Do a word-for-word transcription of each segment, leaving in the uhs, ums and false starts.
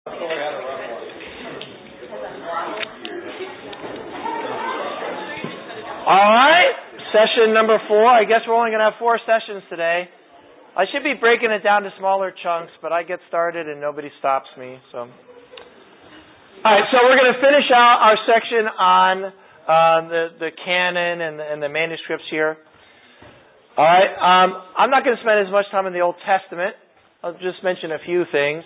All right, session number four. I guess we're only going to have four sessions today. I should be breaking it down to smaller chunks, but I get started and nobody stops me. So, all right, so we're going to finish out our section on uh, the the canon and the, and the manuscripts here. All right, um, I'm not going to spend as much time in the Old Testament. I'll just mention a few things.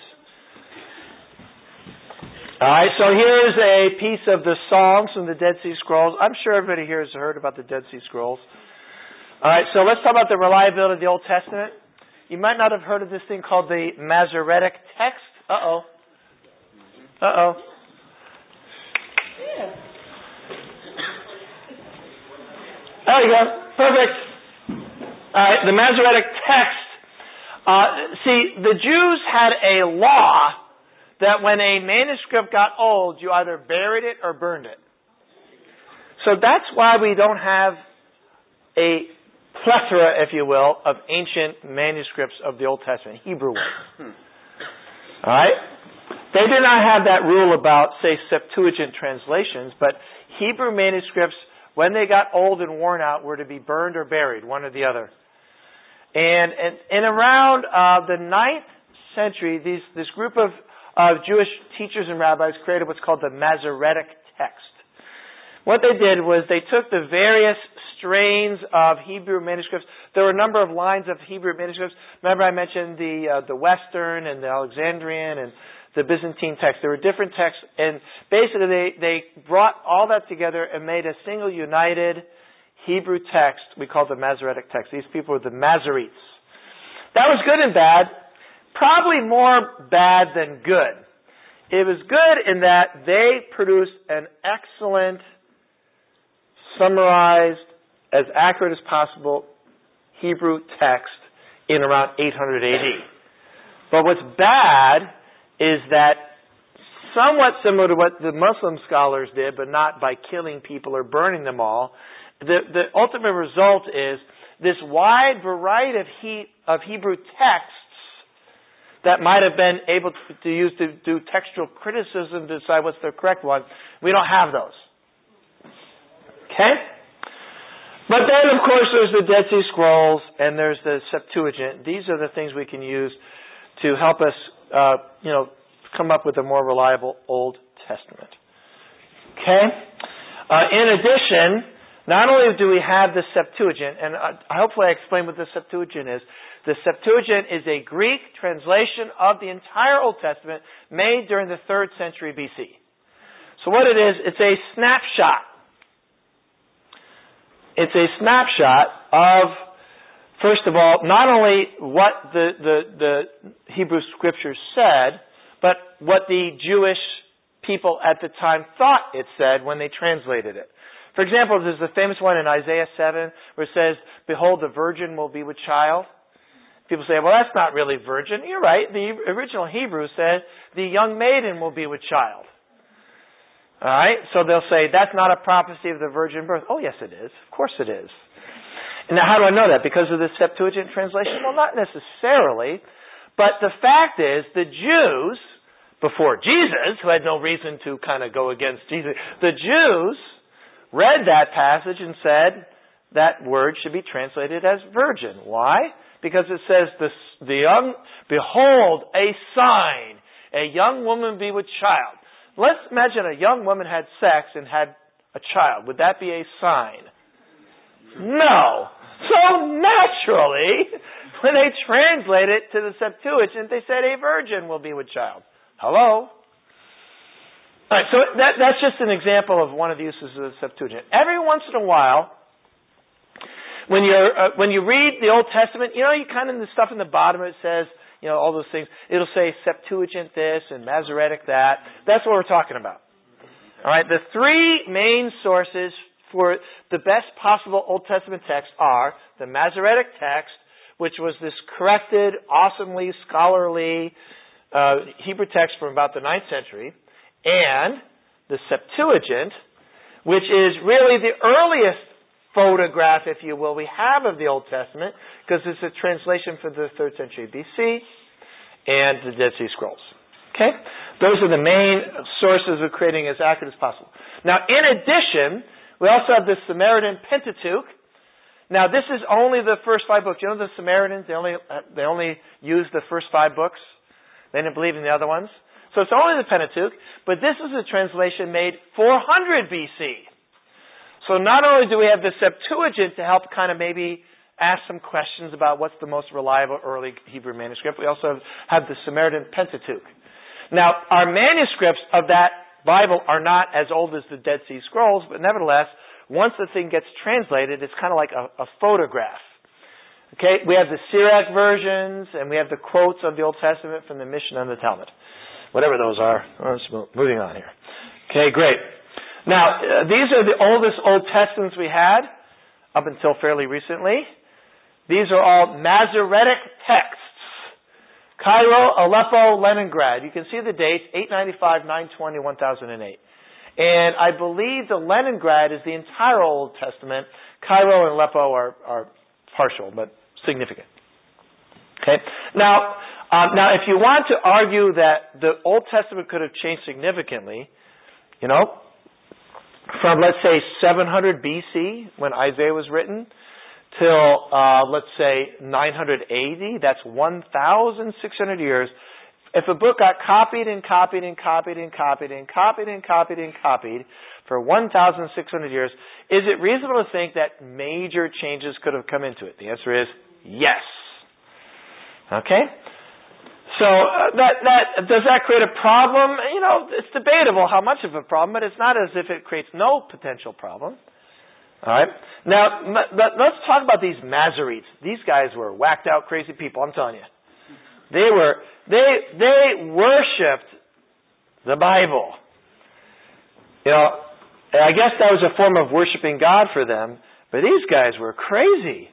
All right, so here's a piece of the Psalms from the Dead Sea Scrolls. I'm sure everybody here has heard about the Dead Sea Scrolls. All right, so let's talk about the reliability of the Old Testament. You might not have heard of this thing called the Masoretic text. Uh-oh. Uh-oh. Yeah. There you go. Perfect. All right, the Masoretic text. Uh, see, the Jews had a law that when a manuscript got old, you either buried it or burned it. So that's why we don't have a plethora, if you will, of ancient manuscripts of the Old Testament, Hebrew ones. All right? They did not have that rule about, say, Septuagint translations, but Hebrew manuscripts, when they got old and worn out, were to be burned or buried, one or the other. And, and, and around uh, the ninth century, these, this group of Uh, Jewish teachers and rabbis created what's called the Masoretic text. What they did was they took the various strains of Hebrew manuscripts. There were a number of lines of Hebrew manuscripts. Remember I mentioned the uh, the Western and the Alexandrian and the Byzantine text. There were different texts, and basically they, they brought all that together and made a single united Hebrew text we call the Masoretic text. These people were the Masoretes. That was good and bad. Probably more bad than good. It was good in that they produced an excellent, summarized, as accurate as possible Hebrew text in around eight hundred A D. But what's bad is that, somewhat similar to what the Muslim scholars did, but not by killing people or burning them all, the, the ultimate result is this wide variety of, he, of Hebrew texts that might have been able to, to use to do textual criticism to decide what's the correct one. We don't have those. Okay? But then, of course, there's the Dead Sea Scrolls and there's the Septuagint. These are the things we can use to help us, uh, you know, come up with a more reliable Old Testament. Okay? Uh, in addition, not only do we have the Septuagint, and uh, hopefully I explained what the Septuagint is. The Septuagint is a Greek translation of the entire Old Testament made during the third century B C. So what it is, it's a snapshot. It's a snapshot of, first of all, not only what the, the, the Hebrew Scriptures said, but what the Jewish people at the time thought it said when they translated it. For example, there's a famous one in Isaiah seven where it says, "Behold, the virgin will be with child." People say, well, that's not really virgin. You're right. The original Hebrew said, the young maiden will be with child. All right? So they'll say, that's not a prophecy of the virgin birth. Oh, yes, it is. Of course it is. And now, how do I know that? Because of the Septuagint translation? Well, not necessarily. But the fact is, the Jews, before Jesus, who had no reason to kind of go against Jesus, the Jews read that passage and said that word should be translated as virgin. Why? Because it says, the, the young, behold, a sign, a young woman be with child. Let's imagine a young woman had sex and had a child. Would that be a sign? No. So naturally, when they translate it to the Septuagint, they said a virgin will be with child. Hello? All right, so that, that's just an example of one of the uses of the Septuagint. Every once in a while, When you're uh, when you read the Old Testament, you know, you kind of, the stuff in the bottom, it says, you know, all those things. It'll say Septuagint this and Masoretic that. That's what we're talking about. All right, the three main sources for the best possible Old Testament text are the Masoretic text, which was this corrected, awesomely scholarly uh, Hebrew text from about the ninth century, and the Septuagint, which is really the earliest photograph, if you will, we have of the Old Testament, because it's a translation from the third century B C and the Dead Sea Scrolls. Okay? Those are the main sources of creating as accurate as possible. Now, in addition, we also have the Samaritan Pentateuch. Now, this is only the first five books. You know the Samaritans, they only they only used the first five books. They didn't believe in the other ones. So it's only the Pentateuch, but this is a translation made four hundred B C. So not only do we have the Septuagint to help kind of maybe ask some questions about what's the most reliable early Hebrew manuscript, we also have the Samaritan Pentateuch. Now, our manuscripts of that Bible are not as old as the Dead Sea Scrolls, but nevertheless, once the thing gets translated, it's kind of like a, a photograph. Okay, we have the Sirach versions, and we have the quotes of the Old Testament from the Mishnah and the Talmud. Whatever those are. Oh, moving on here. Okay, great. Now, uh, these are the oldest Old Testaments we had, up until fairly recently. These are all Masoretic texts. Cairo, Aleppo, Leningrad. You can see the dates, eight ninety-five, nine twenty, one thousand eight. And I believe the Leningrad is the entire Old Testament. Cairo and Aleppo are, are partial, but significant. Okay? Now, um, now, if you want to argue that the Old Testament could have changed significantly, you know, from, let's say, seven hundred B C, when Isaiah was written, till, uh, let's say, nine hundred A D, that's one thousand six hundred years. If a book got copied and copied and copied and copied and copied and copied and copied for one thousand six hundred years, is it reasonable to think that major changes could have come into it? The answer is yes. Okay? So uh, that that does that create a problem? You know, it's debatable how much of a problem, but it's not as if it creates no potential problem. All right. Now, let's talk about these Masoretes. These guys were whacked out, crazy people. I'm telling you, they were they they worshipped the Bible. You know, I guess that was a form of worshiping God for them. But these guys were crazy.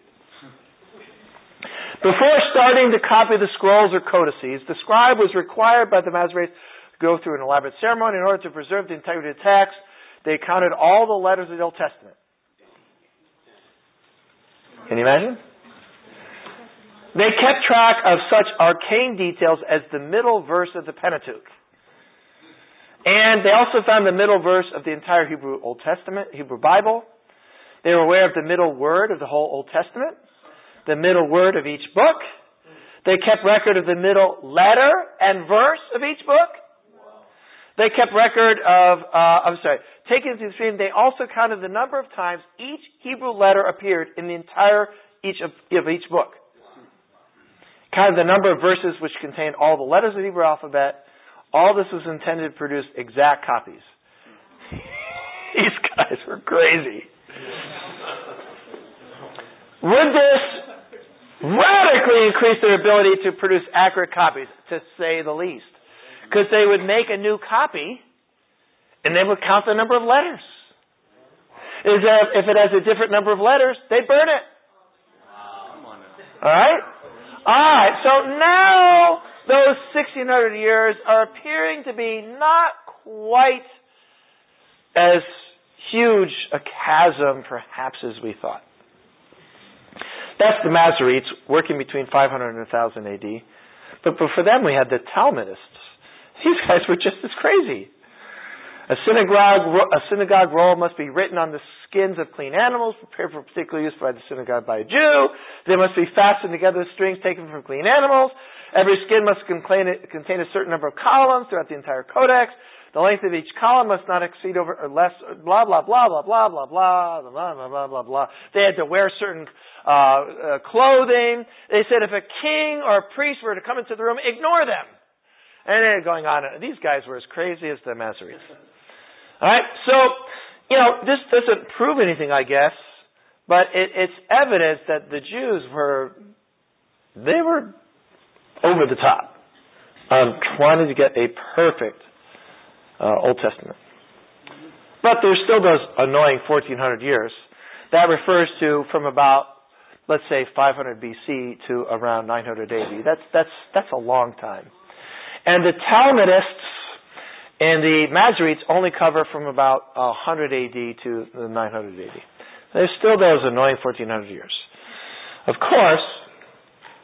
Before starting to copy the scrolls or codices, the scribe was required by the Masoretes to go through an elaborate ceremony in order to preserve the integrity of the text. They counted all the letters of the Old Testament. Can you imagine? They kept track of such arcane details as the middle verse of the Pentateuch. And they also found the middle verse of the entire Hebrew Old Testament, Hebrew Bible. They were aware of the middle word of the whole Old Testament, the middle word of each book. They kept record of the middle letter and verse of each book. They kept record of, uh, I'm sorry, taken to the extreme, they also counted the number of times each Hebrew letter appeared in the entire each of, of each book. Counted the number of verses which contained all the letters of the Hebrew alphabet. All this was intended to produce exact copies. These guys were crazy. Would this radically increase their ability to produce accurate copies, to say the least? Because they would make a new copy, and they would count the number of letters. Is that if it has a different number of letters, they burn it. All right? All right, so now those sixteen hundred years are appearing to be not quite as huge a chasm, perhaps, as we thought. That's the Masoretes, working between five hundred and one thousand A D. But, but for them, we had the Talmudists. These guys were just as crazy. A synagogue, a synagogue roll must be written on the skins of clean animals, prepared for particular use by the synagogue by a Jew. They must be fastened together with strings taken from clean animals. Every skin must contain a, contain a certain number of columns throughout the entire codex. The length of each column must not exceed over or less, blah, blah, blah, blah, blah, blah, blah, blah, blah, blah, blah, blah. They had to wear certain uh, uh, clothing. They said if a king or a priest were to come into the room, ignore them. And then going on. These guys were as crazy as the Masoretes. All right, so, you know, this doesn't prove anything, I guess, but it, it's evidence that the Jews were, they were over the top on trying to get a perfect uh, Old Testament. But there's still those annoying fourteen hundred years. That refers to from about, let's say, five hundred B C to around nine hundred A D. That's, that's, that's a long time. And the Talmudists and the Masoretes only cover from about one hundred A D to nine hundred A D. There's still those annoying fourteen hundred years. Of course,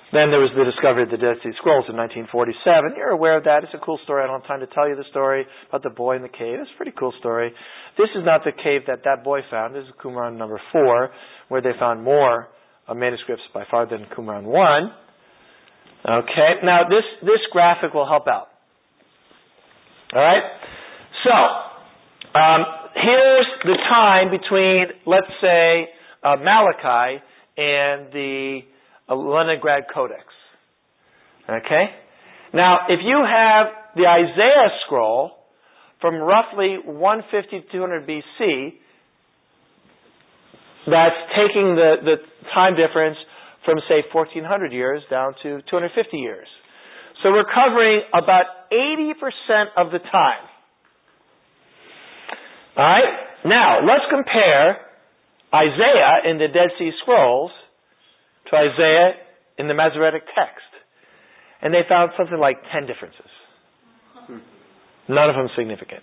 Then there was the discovery of the Dead Sea Scrolls in nineteen forty-seven. You're aware of that. It's a cool story. I don't have time to tell you the story about the boy in the cave. It's a pretty cool story. This is not the cave that that boy found. This is Qumran number four, where they found more uh, manuscripts by far than Qumran one. Okay. Now, this, this graphic will help out. All right? So, um, here's the time between, let's say, uh, Malachi and the uh, Leningrad Codex. Okay? Now, if you have the Isaiah scroll from roughly one fifty to two hundred B C, that's taking the, the time difference from, say, fourteen hundred years down to two hundred fifty years. So we're covering about eighty percent of the time. All right? Now, let's compare Isaiah in the Dead Sea Scrolls to Isaiah in the Masoretic text. And they found something like ten differences. None of them significant.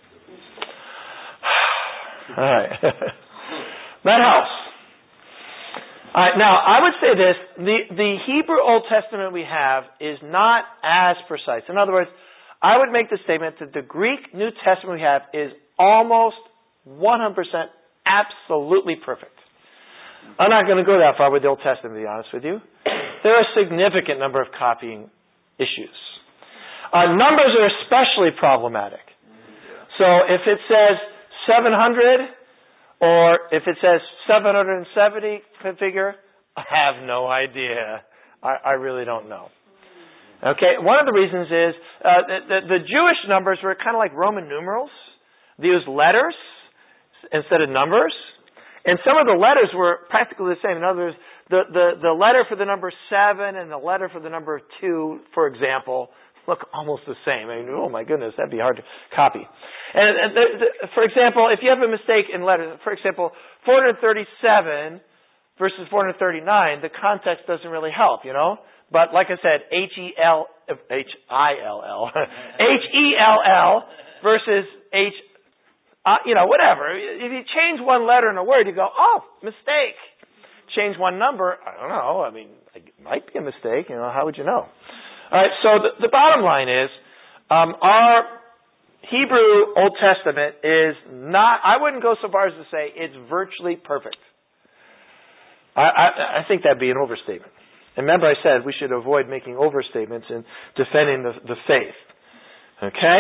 All right. That helps. All right, now, I would say this. The, the Hebrew Old Testament we have is not as precise. In other words, I would make the statement that the Greek New Testament we have is almost one hundred percent absolutely perfect. I'm not going to go that far with the Old Testament, to be honest with you. There are a significant number of copying issues. Uh, numbers are especially problematic. So if it says seven hundred, or if it says seven hundred seventy figure, I have no idea. I, I really don't know. Okay, one of the reasons is uh, the, the, the Jewish numbers were kind of like Roman numerals. They used letters instead of numbers. And some of the letters were practically the same. In other words, the, the, the letter for the number seven and the letter for the number two, for example, look almost the same. I mean, oh my goodness, that'd be hard to copy. And, and the, the, for example, if you have a mistake in letters, for example, four hundred thirty-seven versus four hundred thirty-nine, the context doesn't really help, you know? But like I said, H E L, H I L L, H E L L versus H, uh, you know, whatever. If you change one letter in a word, you go, oh, mistake. Change one number, I don't know. I mean, it might be a mistake, you know, how would you know? All right, so the, the bottom line is, um, our Hebrew Old Testament is not, I wouldn't go so far as to say it's virtually perfect. I, I, I think that'd be an overstatement. And remember I said we should avoid making overstatements in defending the, the faith. Okay?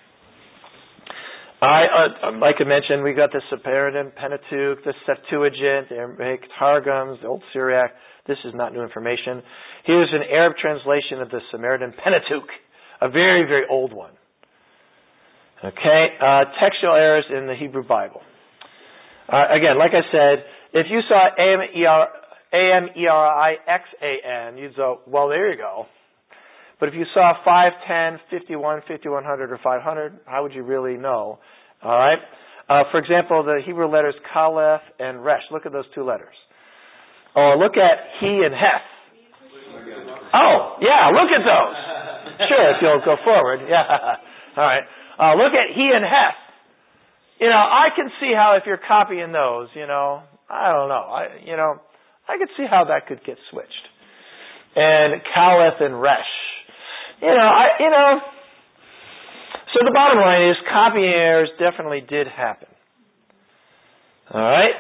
I, uh, like I mentioned, we got the Samaritan Pentateuch, the Septuagint, the Aramaic Targums, the Old Syriac. This is not new information. Here's an Arab translation of the Samaritan Pentateuch, a very, very old one. Okay? Uh, textual errors in the Hebrew Bible. Uh, again, like I said, if you saw A M E R A M E R I X A N, you'd go, well, there you go. But if you saw five ten, fifty-one, fifty-one hundred, or five hundred, how would you really know? All right? Uh, for example, the Hebrew letters Kalef and Resh. Look at those two letters. Or look at He and Heth. Oh, yeah, look at those. Sure, if you'll go forward. Yeah. All right. Uh, look at He and Heth. You know, I can see how if you're copying those, you know, I don't know. I, you know, I could see how that could get switched. And Kaleth and Resh. You know, I, you know, so the bottom line is copying errors definitely did happen. All right?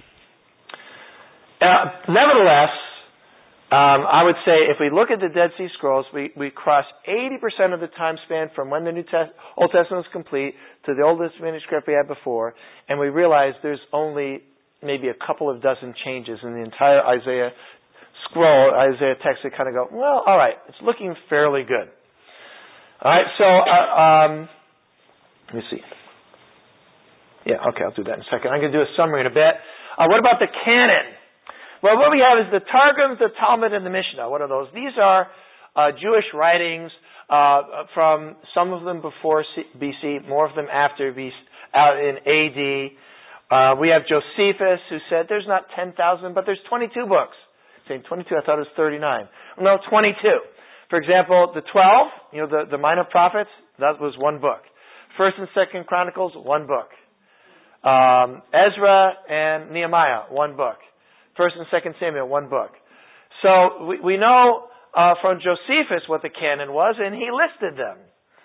Uh, nevertheless, um, I would say if we look at the Dead Sea Scrolls, we, we cross eighty percent of the time span from when the New Test- Old Testament was complete to the oldest manuscript we had before, and we realize there's only maybe a couple of dozen changes in the entire Isaiah scroll, Isaiah text, that kind of go, well, all right, it's looking fairly good. All right, so, uh, um, let me see. Yeah, okay, I'll do that in a second. I'm going to do a summary in a bit. Uh, what about the canon? Well, what we have is the Targums, the Talmud, and the Mishnah. What are those? These are uh, Jewish writings uh, from some of them before B C, more of them after B C, out in A D. Uh, we have Josephus, who said there's not ten thousand, but there's twenty-two books. Saying twenty-two, I thought it was thirty-nine. No, twenty-two. For example, the twelve, you know, the, the minor prophets, that was one book. First and Second Chronicles, one book. Um, Ezra and Nehemiah, one book. First and Second Samuel, one book. So we, we know uh, from Josephus what the canon was, and he listed them.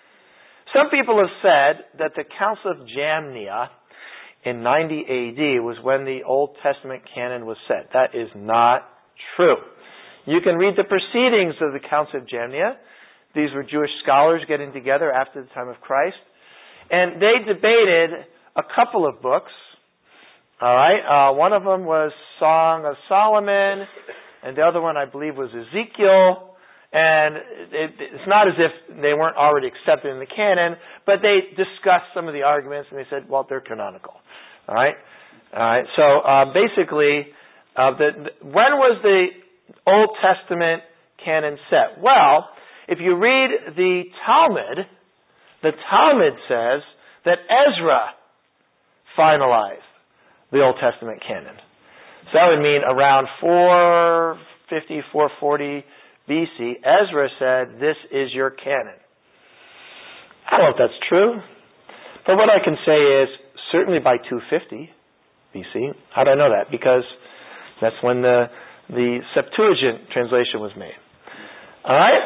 Some people have said that the Council of Jamnia in ninety A D was when the Old Testament canon was set. That is not true. You can read the proceedings of the Council of Jamnia. These were Jewish scholars getting together after the time of Christ. And they debated a couple of books. All right. Uh, one of them was Song of Solomon, and the other one, I believe, was Ezekiel. And it, it's not as if they weren't already accepted in the canon, but they discussed some of the arguments, and they said, well, they're canonical. All right. All right. So uh, basically, uh, the, the, when was the Old Testament canon set? Well, if you read the Talmud, the Talmud says that Ezra finalized the Old Testament canon. So that would mean around four fifty, four forty B C, Ezra said, this is your canon. I don't know if that's true, but what I can say is certainly by two fifty B C. How do I know that? Because that's when the, the Septuagint translation was made. All right?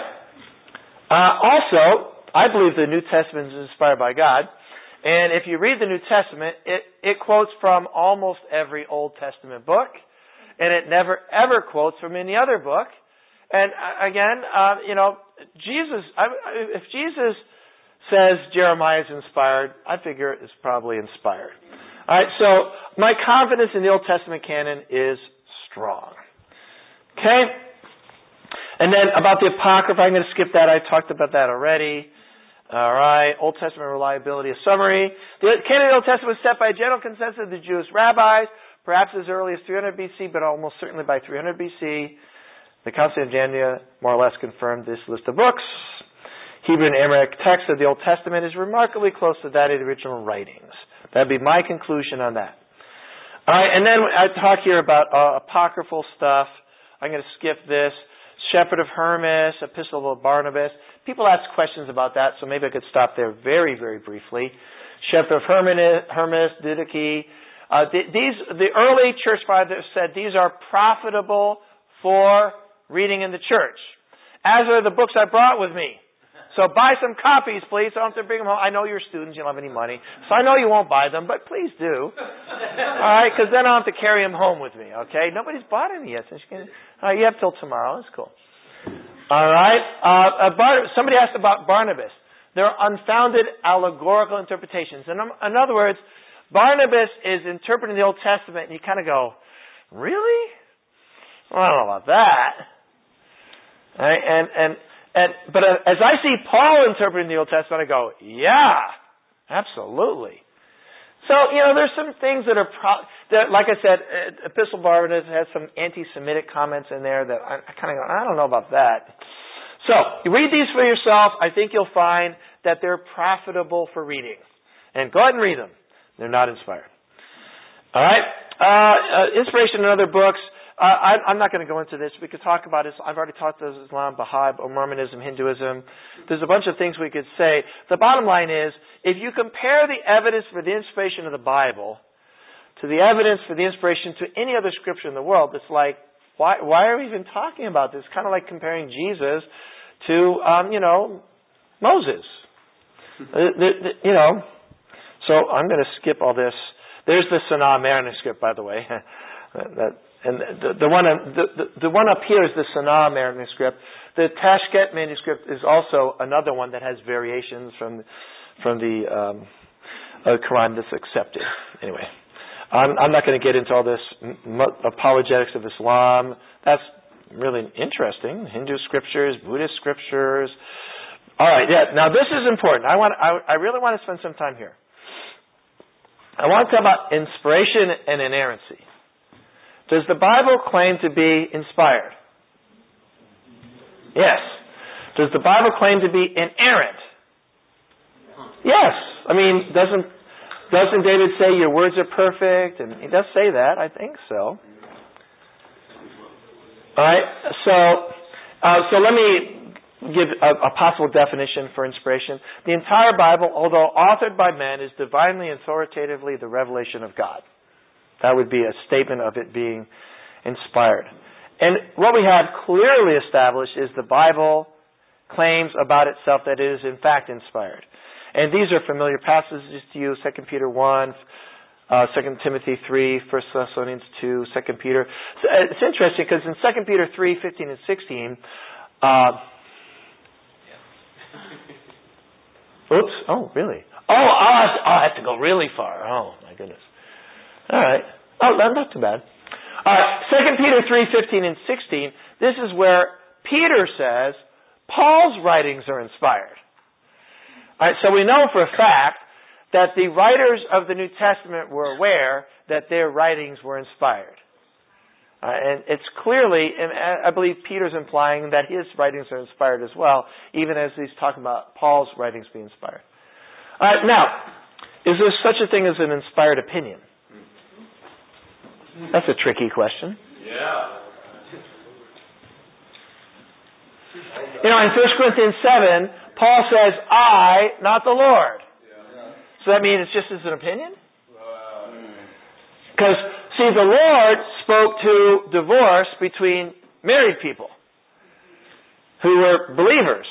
Uh, also, I believe the New Testament is inspired by God. And if you read the New Testament, it, it quotes from almost every Old Testament book. And it never, ever quotes from any other book. And uh, again, uh, you know, Jesus, I, if Jesus says Jeremiah is inspired, I figure it's probably inspired. All right, so my confidence in the Old Testament canon is strong. Okay? And then about the Apocrypha, I'm going to skip that. I talked about that already. All right. Old Testament reliability, a summary. The canon of the Old Testament was set by a general consensus of the Jewish rabbis, perhaps as early as three hundred B C, but almost certainly by three hundred B C. The Council of Jamnia more or less confirmed this list of books. Hebrew and Aramaic text of the Old Testament is remarkably close to that of the original writings. That would be my conclusion on that. All right. And then I talk here about uh, apocryphal stuff. I'm going to skip this. Shepherd of Hermas, Epistle of Barnabas. People ask questions about that, so maybe I could stop there very, very briefly. Shepherd of Hermas, Didache. Uh, these, the early church fathers said these are profitable for reading in the church, as are the books I brought with me. So buy some copies, please. I don't have to bring them home. I know you're students. You don't have any money. So I know you won't buy them, but please do. All right, because then I don't have to carry them home with me, okay? Nobody's bought any yet. So you, can, all right, you have till tomorrow. That's cool. All right. Uh, Bar- somebody asked about Barnabas. There are unfounded allegorical interpretations. In, in other words, Barnabas is interpreting the Old Testament, and you kind of go, really? Well, I don't know about that. All right, and... and And, but as I see Paul interpreting the Old Testament, I go, yeah, absolutely. So, you know, there's some things that are, pro- that, like I said, Epistle of Barnabas has some anti-Semitic comments in there that I, I kind of go, I don't know about that. So, you read these for yourself. I think you'll find that they're profitable for reading. And go ahead and read them. They're not inspired. All right? Uh, uh, inspiration in other books. Uh, I, I'm not going to go into this. We could talk about it. I've already talked about Islam, Baha'i, Mormonism, Hinduism. There's a bunch of things we could say. The bottom line is, if you compare the evidence for the inspiration of the Bible to the evidence for the inspiration to any other scripture in the world, it's like, why, why are we even talking about this? It's kind of like comparing Jesus to, um, you know, Moses. the, the, the, you know, so I'm going to skip all this. There's the Sanaa manuscript, by the way. that, And the, the one the, the, the one up here is the Sanaa manuscript. The Tashkent manuscript is also another one that has variations from from the um, uh, Quran that's accepted. Anyway, I'm, I'm not going to get into all this m- apologetics of Islam. That's really interesting. Hindu scriptures, Buddhist scriptures. All right, yeah. Now this is important. I want I, I really want to spend some time here. I want to talk about inspiration and inerrancy. Does the Bible claim to be inspired? Yes. Does the Bible claim to be inerrant? Yes. I mean, doesn't doesn't David say your words are perfect? And he does say that. I think so. All right. So, uh, so let me give a, a possible definition for inspiration. The entire Bible, although authored by men, is divinely and authoritatively the revelation of God. That would be a statement of it being inspired. And what we have clearly established is the Bible claims about itself that it is in fact inspired. And these are familiar passages to you, Second Peter one, uh, Second Timothy three, First Thessalonians two, Second Peter. It's interesting because in Second Peter three, fifteen and sixteen, uh, oops, oh, really? Oh, I'll have, to, I'll have to go really far. Oh, my goodness. All right. Oh, not too bad. All right, Second Peter three, fifteen and sixteen, this is where Peter says Paul's writings are inspired. All right, so we know for a fact that the writers of the New Testament were aware that their writings were inspired. Uh, and it's clearly, and I believe Peter's implying that his writings are inspired as well, even as he's talking about Paul's writings being inspired. All right, now, is there such a thing as an inspired opinion? That's a tricky question. Yeah. You know, in First Corinthians seven, Paul says, I, not the Lord. Yeah. So that means it's just as an opinion? Because, see, the Lord spoke to divorce between married people who were believers.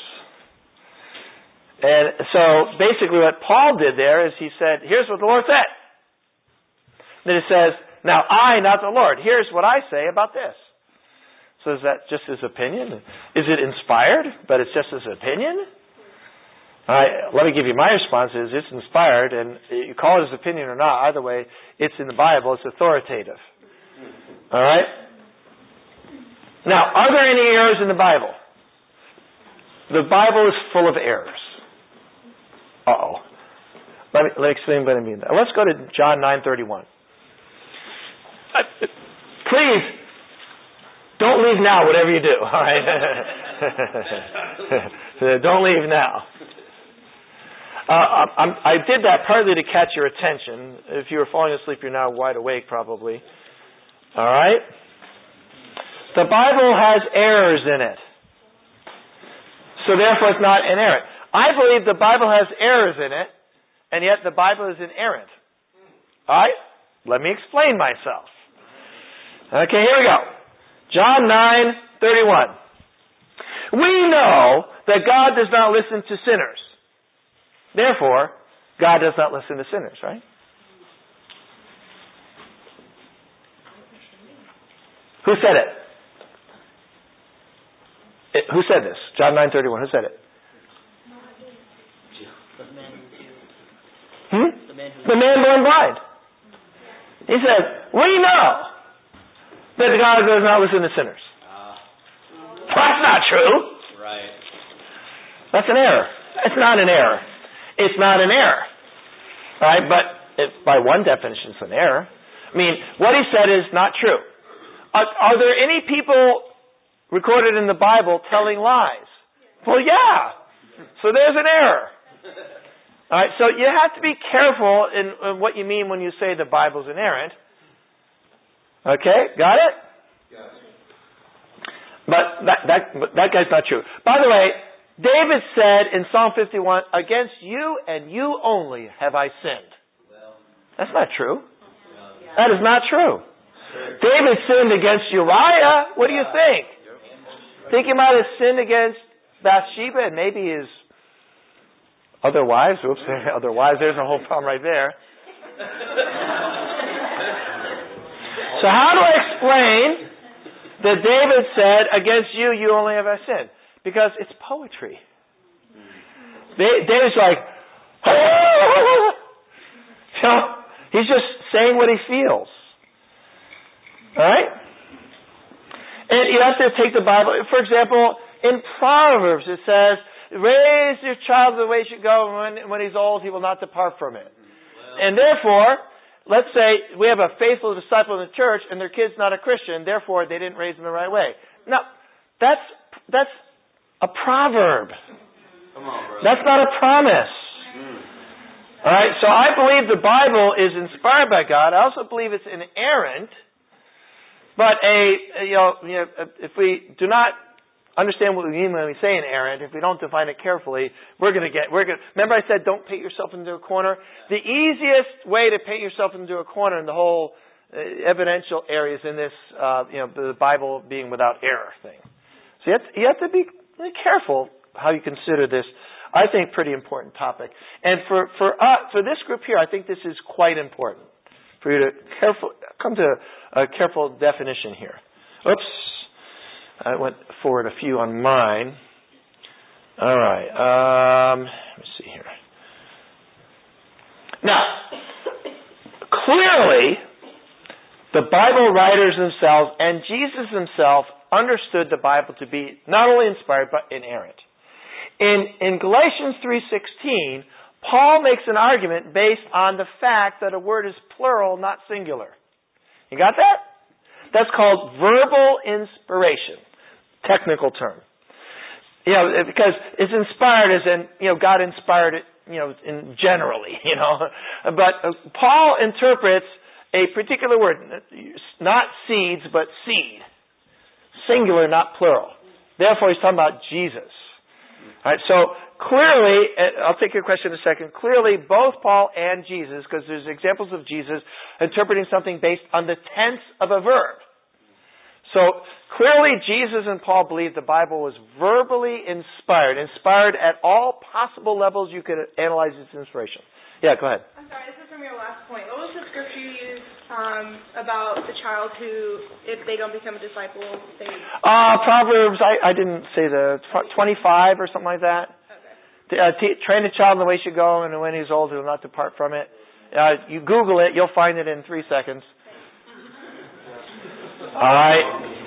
And so basically what Paul did there is he said, here's what the Lord said. Then it says, now I, not the Lord, here's what I say about this. So is that just his opinion? Is it inspired, but it's just his opinion? All right, let me give you my response is it's inspired, and you call it his opinion or not, either way, it's in the Bible, it's authoritative. All right? Now, are there any errors in the Bible? The Bible is full of errors. Uh-oh. Let me, let me explain what I mean. Let's go to John nine thirty-one. Uh, please, don't leave now, whatever you do, all right? Don't leave now. Uh, I'm, I did that partly to catch your attention. If you were falling asleep, you're now wide awake, probably. All right? The Bible has errors in it. So therefore, it's not inerrant. I believe the Bible has errors in it, and yet the Bible is inerrant. All right? Let me explain myself. Okay, here we go. John nine thirty-one. We know that God does not listen to sinners. Therefore, God does not listen to sinners, right? Who said it? it who said this? John nine thirty-one. Who said it? Hmm? The man born blind. He said, we know that God does not listen to sinners. Uh, That's not true. Right. That's an error. It's not an error. It's not an error. Right? But it, by one definition, it's an error. I mean, what he said is not true. Are, are there any people recorded in the Bible telling lies? Well, yeah. So there's an error. All right, so you have to be careful in, in what you mean when you say the Bible's inerrant. Okay, got it? Got it. But that, that, but that guy's not true. By the way, David said in Psalm fifty-one, against you and you only have I sinned. Well, That's not true. Yeah. That is not true. Sure. David sinned against Uriah. What do you think? Yep. Think he might have sinned against Bathsheba and maybe his other wives. Oops, other wives. There's a whole problem right there. So how do I explain that David said, against you, you only have I sinned? Because it's poetry. David's like, you know, he's just saying what he feels. All right? And you have to take the Bible. For example, in Proverbs it says, raise your child the way he should go, and when, when he's old, he will not depart from it. Well, and therefore, let's say we have a faithful disciple in the church, and their kid's not a Christian, therefore they didn't raise him the right way. Now, that's that's a proverb. Come on, brother. That's not a promise. Mm. All right, so I believe the Bible is inspired by God. I also believe it's inerrant. But a you know, you know if we do not understand what we mean when we say inerrant, if we don't define it carefully, we're going to get we're going. Remember, I said don't paint yourself into a corner. The easiest way to paint yourself into a corner in the whole evidential areas in this, uh, you know, the Bible being without error thing. So you have to, you have to be really careful how you consider this. I think pretty important topic. And for for uh, for this group here, I think this is quite important for you to careful come to a careful definition here. Oops, I went forward a few on mine. All right. Um, let me see here. Now, clearly, the Bible writers themselves and Jesus himself understood the Bible to be not only inspired but inerrant. In, in Galatians three sixteen, Paul makes an argument based on the fact that a word is plural, not singular. You got that? That's called verbal inspiration, technical term. You know, because it's inspired as in, you know, God inspired it, you know, in generally, you know. But Paul interprets a particular word, not seeds, but seed. Singular, not plural. Therefore, he's talking about Jesus. All right, so clearly, I'll take your question in a second. Clearly, both Paul and Jesus, because there's examples of Jesus interpreting something based on the tense of a verb. So clearly, Jesus and Paul believed the Bible was verbally inspired, inspired at all possible levels you could analyze its inspiration. Yeah, go ahead. I'm sorry, this is from your last point. What was the scripture you used um, about the child who, if they don't become a disciple, they... Uh, Proverbs, I, I didn't say the twenty-five or something like that. Okay. Uh, t- train a child in the way he should go, and when he's old, he will not depart from it. Uh, you Google it, you'll find it in three seconds. All right.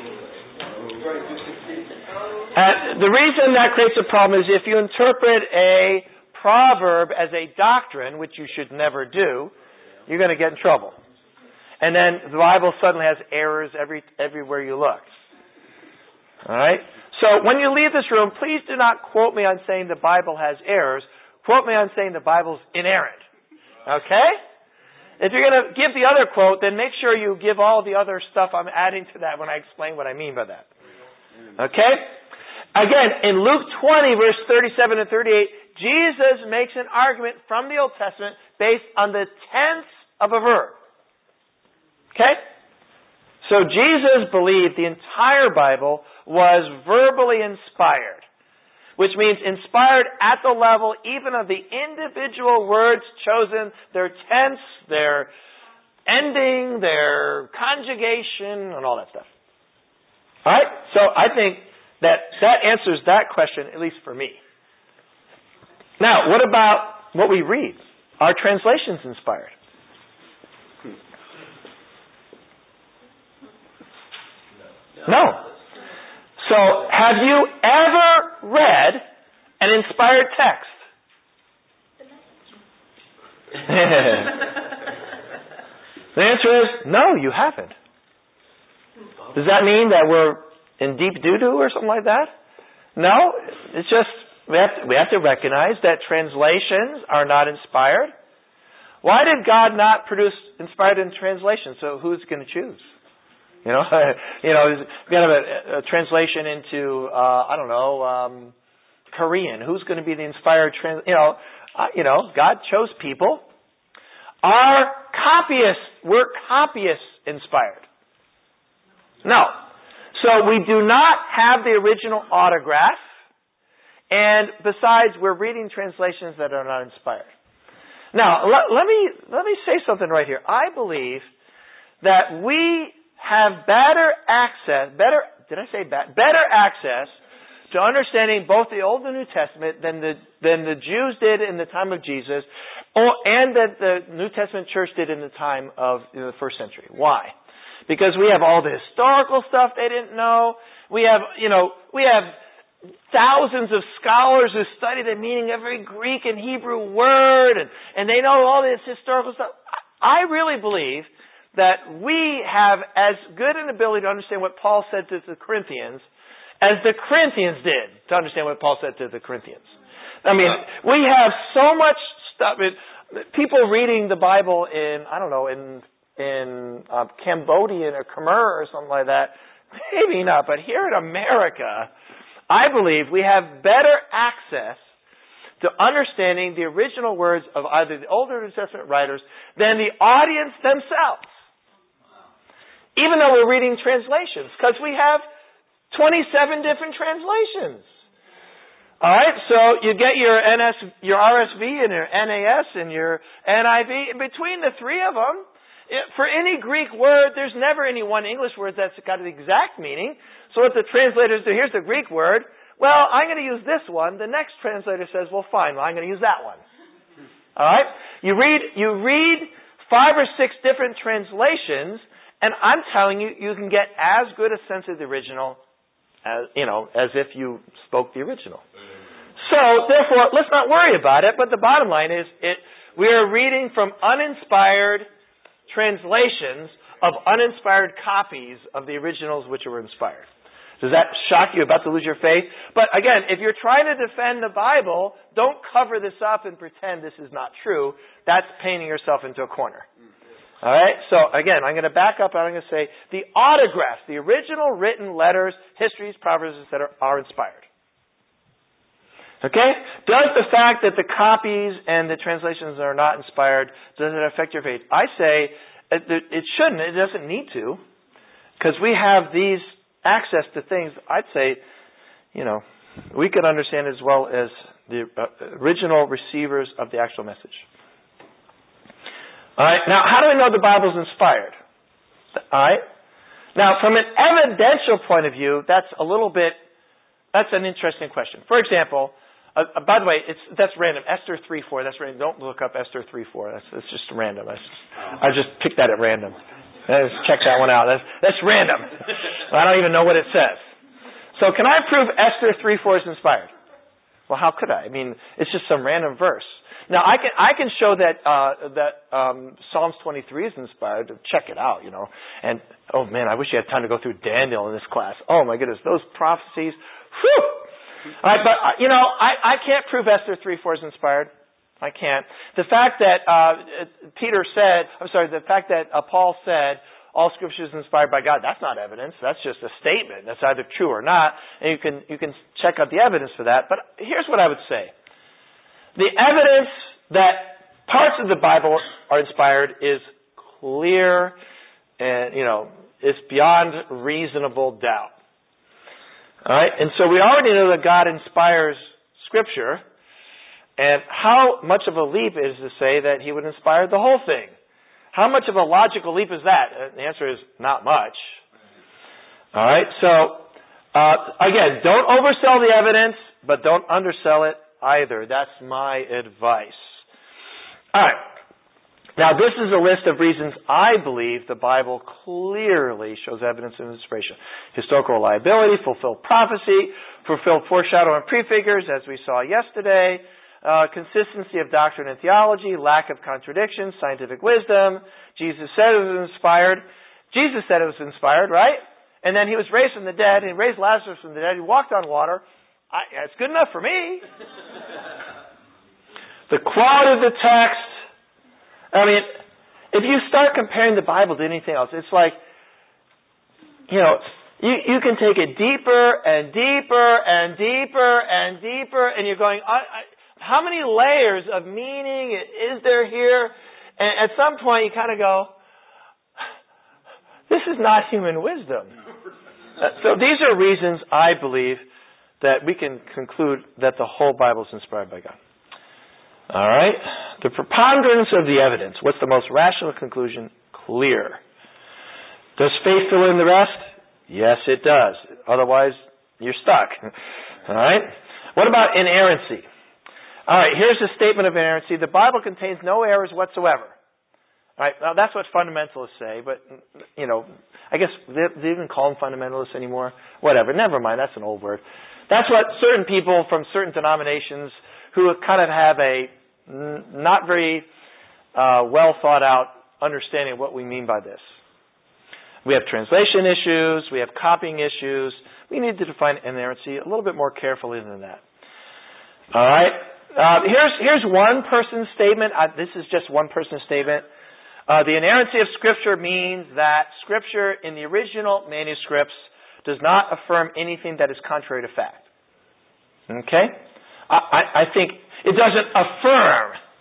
And the reason that creates a problem is if you interpret a proverb as a doctrine, which you should never do, you're going to get in trouble. And then the Bible suddenly has errors every everywhere you look. All right? So when you leave this room, please do not quote me on saying the Bible has errors. Quote me on saying the Bible's inerrant. Okay? If you're going to give the other quote, then make sure you give all the other stuff I'm adding to that when I explain what I mean by that. Okay? Again, in Luke twenty, verse thirty-seven and thirty-eight, Jesus makes an argument from the Old Testament based on the tense of a verb. Okay? So Jesus believed the entire Bible was verbally inspired, which means inspired at the level even of the individual words chosen, their tense, their ending, their conjugation, and all that stuff. All right? So I think that that answers that question, at least for me. Now, what about what we read? Are translations inspired? No. So, have you ever read an inspired text? The answer is no, you haven't. Does that mean that we're in deep doo-doo or something like that? No, it's just we have to, we have to recognize that translations are not inspired. Why did God not produce inspired in translation? So who's going to choose? You know, you know, we have a, a translation into uh, I don't know um, Korean. Who's going to be the inspired trans? You know, uh, you know, God chose people. Are copyists? Were copyists inspired? No. So we do not have the original autograph, and besides, we're reading translations that are not inspired. Now, let, let me let me say something right here. I believe that we have better access, better did I say bad? Better access to understanding both the Old and New Testament than the than the Jews did in the time of Jesus, or, and that the New Testament church did in the time of you know, the first century. Why? Because we have all the historical stuff they didn't know. We have, you know, we have thousands of scholars who study the meaning of every Greek and Hebrew word, and, and they know all this historical stuff. I really believe that we have as good an ability to understand what Paul said to the Corinthians as the Corinthians did to understand what Paul said to the Corinthians. I mean, we have so much stuff. People reading the Bible in, I don't know, in in uh, Cambodian or Khmer or something like that, maybe not. But here in America, I believe we have better access to understanding the original words of either the Old or New Testament writers than the audience themselves. even though we're reading translations, because we have twenty-seven different translations. All right, so you get your N S, your R S V and your N A S and your N I V. In between the three of them, it, for any Greek word, there's never any one English word that's got an exact meaning. So what the translators do, here's the Greek word. Well, I'm going to use this one. The next translator says, well, fine, well, I'm going to use that one. All right? You read, you read five or six different translations, and I'm telling you, you can get as good a sense of the original as, you know, as if you spoke the original. So, therefore, let's not worry about it, but the bottom line is, it, we are reading from uninspired translations of uninspired copies of the originals which were inspired. Does that shock you? About to lose your faith? But again, if you're trying to defend the Bible, don't cover this up and pretend this is not true. That's painting yourself into a corner. All right? So again, I'm going to back up and I'm going to say the autographs, the original written letters, histories, proverbs, et cetera, are inspired. Okay? Does the fact that the copies and the translations are not inspired, does it affect your faith? I say it shouldn't. It doesn't need to. Because we have these access to things, I'd say, you know, we could understand as well as the original receivers of the actual message. All right. Now, how do we know the Bible's inspired? All right. Now, from an evidential point of view, that's a little bit, that's an interesting question. For example, Uh, uh, by the way, it's that's random. Esther three four. That's random. Don't look up Esther three four. That's it's just random. I just, I just picked that at random. I just check that one out. That's that's random. I don't even know what it says. So can I prove Esther three four is inspired? Well, how could I? I mean, it's just some random verse. Now I can I can show that uh, that um, Psalms twenty-three is inspired. Check it out, you know. And oh man, I wish you had time to go through Daniel in this class. Oh my goodness, those prophecies. Whew. All right, but, uh, you know, I, I can't prove Esther three four is inspired. I can't. The fact that uh, Peter said, I'm sorry, the fact that uh, Paul said all Scripture is inspired by God, that's not evidence. That's just a statement. That's either true or not. And you can you can check out the evidence for that. But here's what I would say. The evidence that parts of the Bible are inspired is clear and, you know, it's beyond reasonable doubt. All right, and so we already know that God inspires Scripture, and how much of a leap is to say that He would inspire the whole thing? How much of a logical leap is that? And the answer is not much. All right, so uh, again, don't oversell the evidence, but don't undersell it either. That's my advice. All right. Now, this is a list of reasons I believe the Bible clearly shows evidence of inspiration. Historical reliability, fulfilled prophecy, fulfilled foreshadow and prefigures, as we saw yesterday, uh, consistency of doctrine and theology, lack of contradiction, scientific wisdom. Jesus said it was inspired. Jesus said it was inspired, right? And then He was raised from the dead, and He raised Lazarus from the dead. He walked on water. I, that's good enough for me. The quality of the text. I mean, if you start comparing the Bible to anything else, it's like, you know, you, you can take it deeper and deeper and deeper and deeper, and you're going, I, I, how many layers of meaning is there here? And at some point, you kind of go, this is not human wisdom. So these are reasons I believe that we can conclude that the whole Bible is inspired by God. All right. The preponderance of the evidence. What's the most rational conclusion? Clear. Does faith fill in the rest? Yes, it does. Otherwise, you're stuck. All right. What about inerrancy? All right. Here's a statement of inerrancy. The Bible contains no errors whatsoever. All right. Now, that's what fundamentalists say, but, you know, I guess they, they even call them fundamentalists anymore. Whatever. Never mind. That's an old word. That's what certain people from certain denominations who kind of have a not very uh, well thought out understanding of what we mean by this. We have translation issues. We have copying issues. We need to define inerrancy a little bit more carefully than that. All right. Uh, here's here's one person's statement. I, this is just one person's statement. Uh, the inerrancy of Scripture means that Scripture in the original manuscripts does not affirm anything that is contrary to fact. Okay? I, I think it doesn't affirm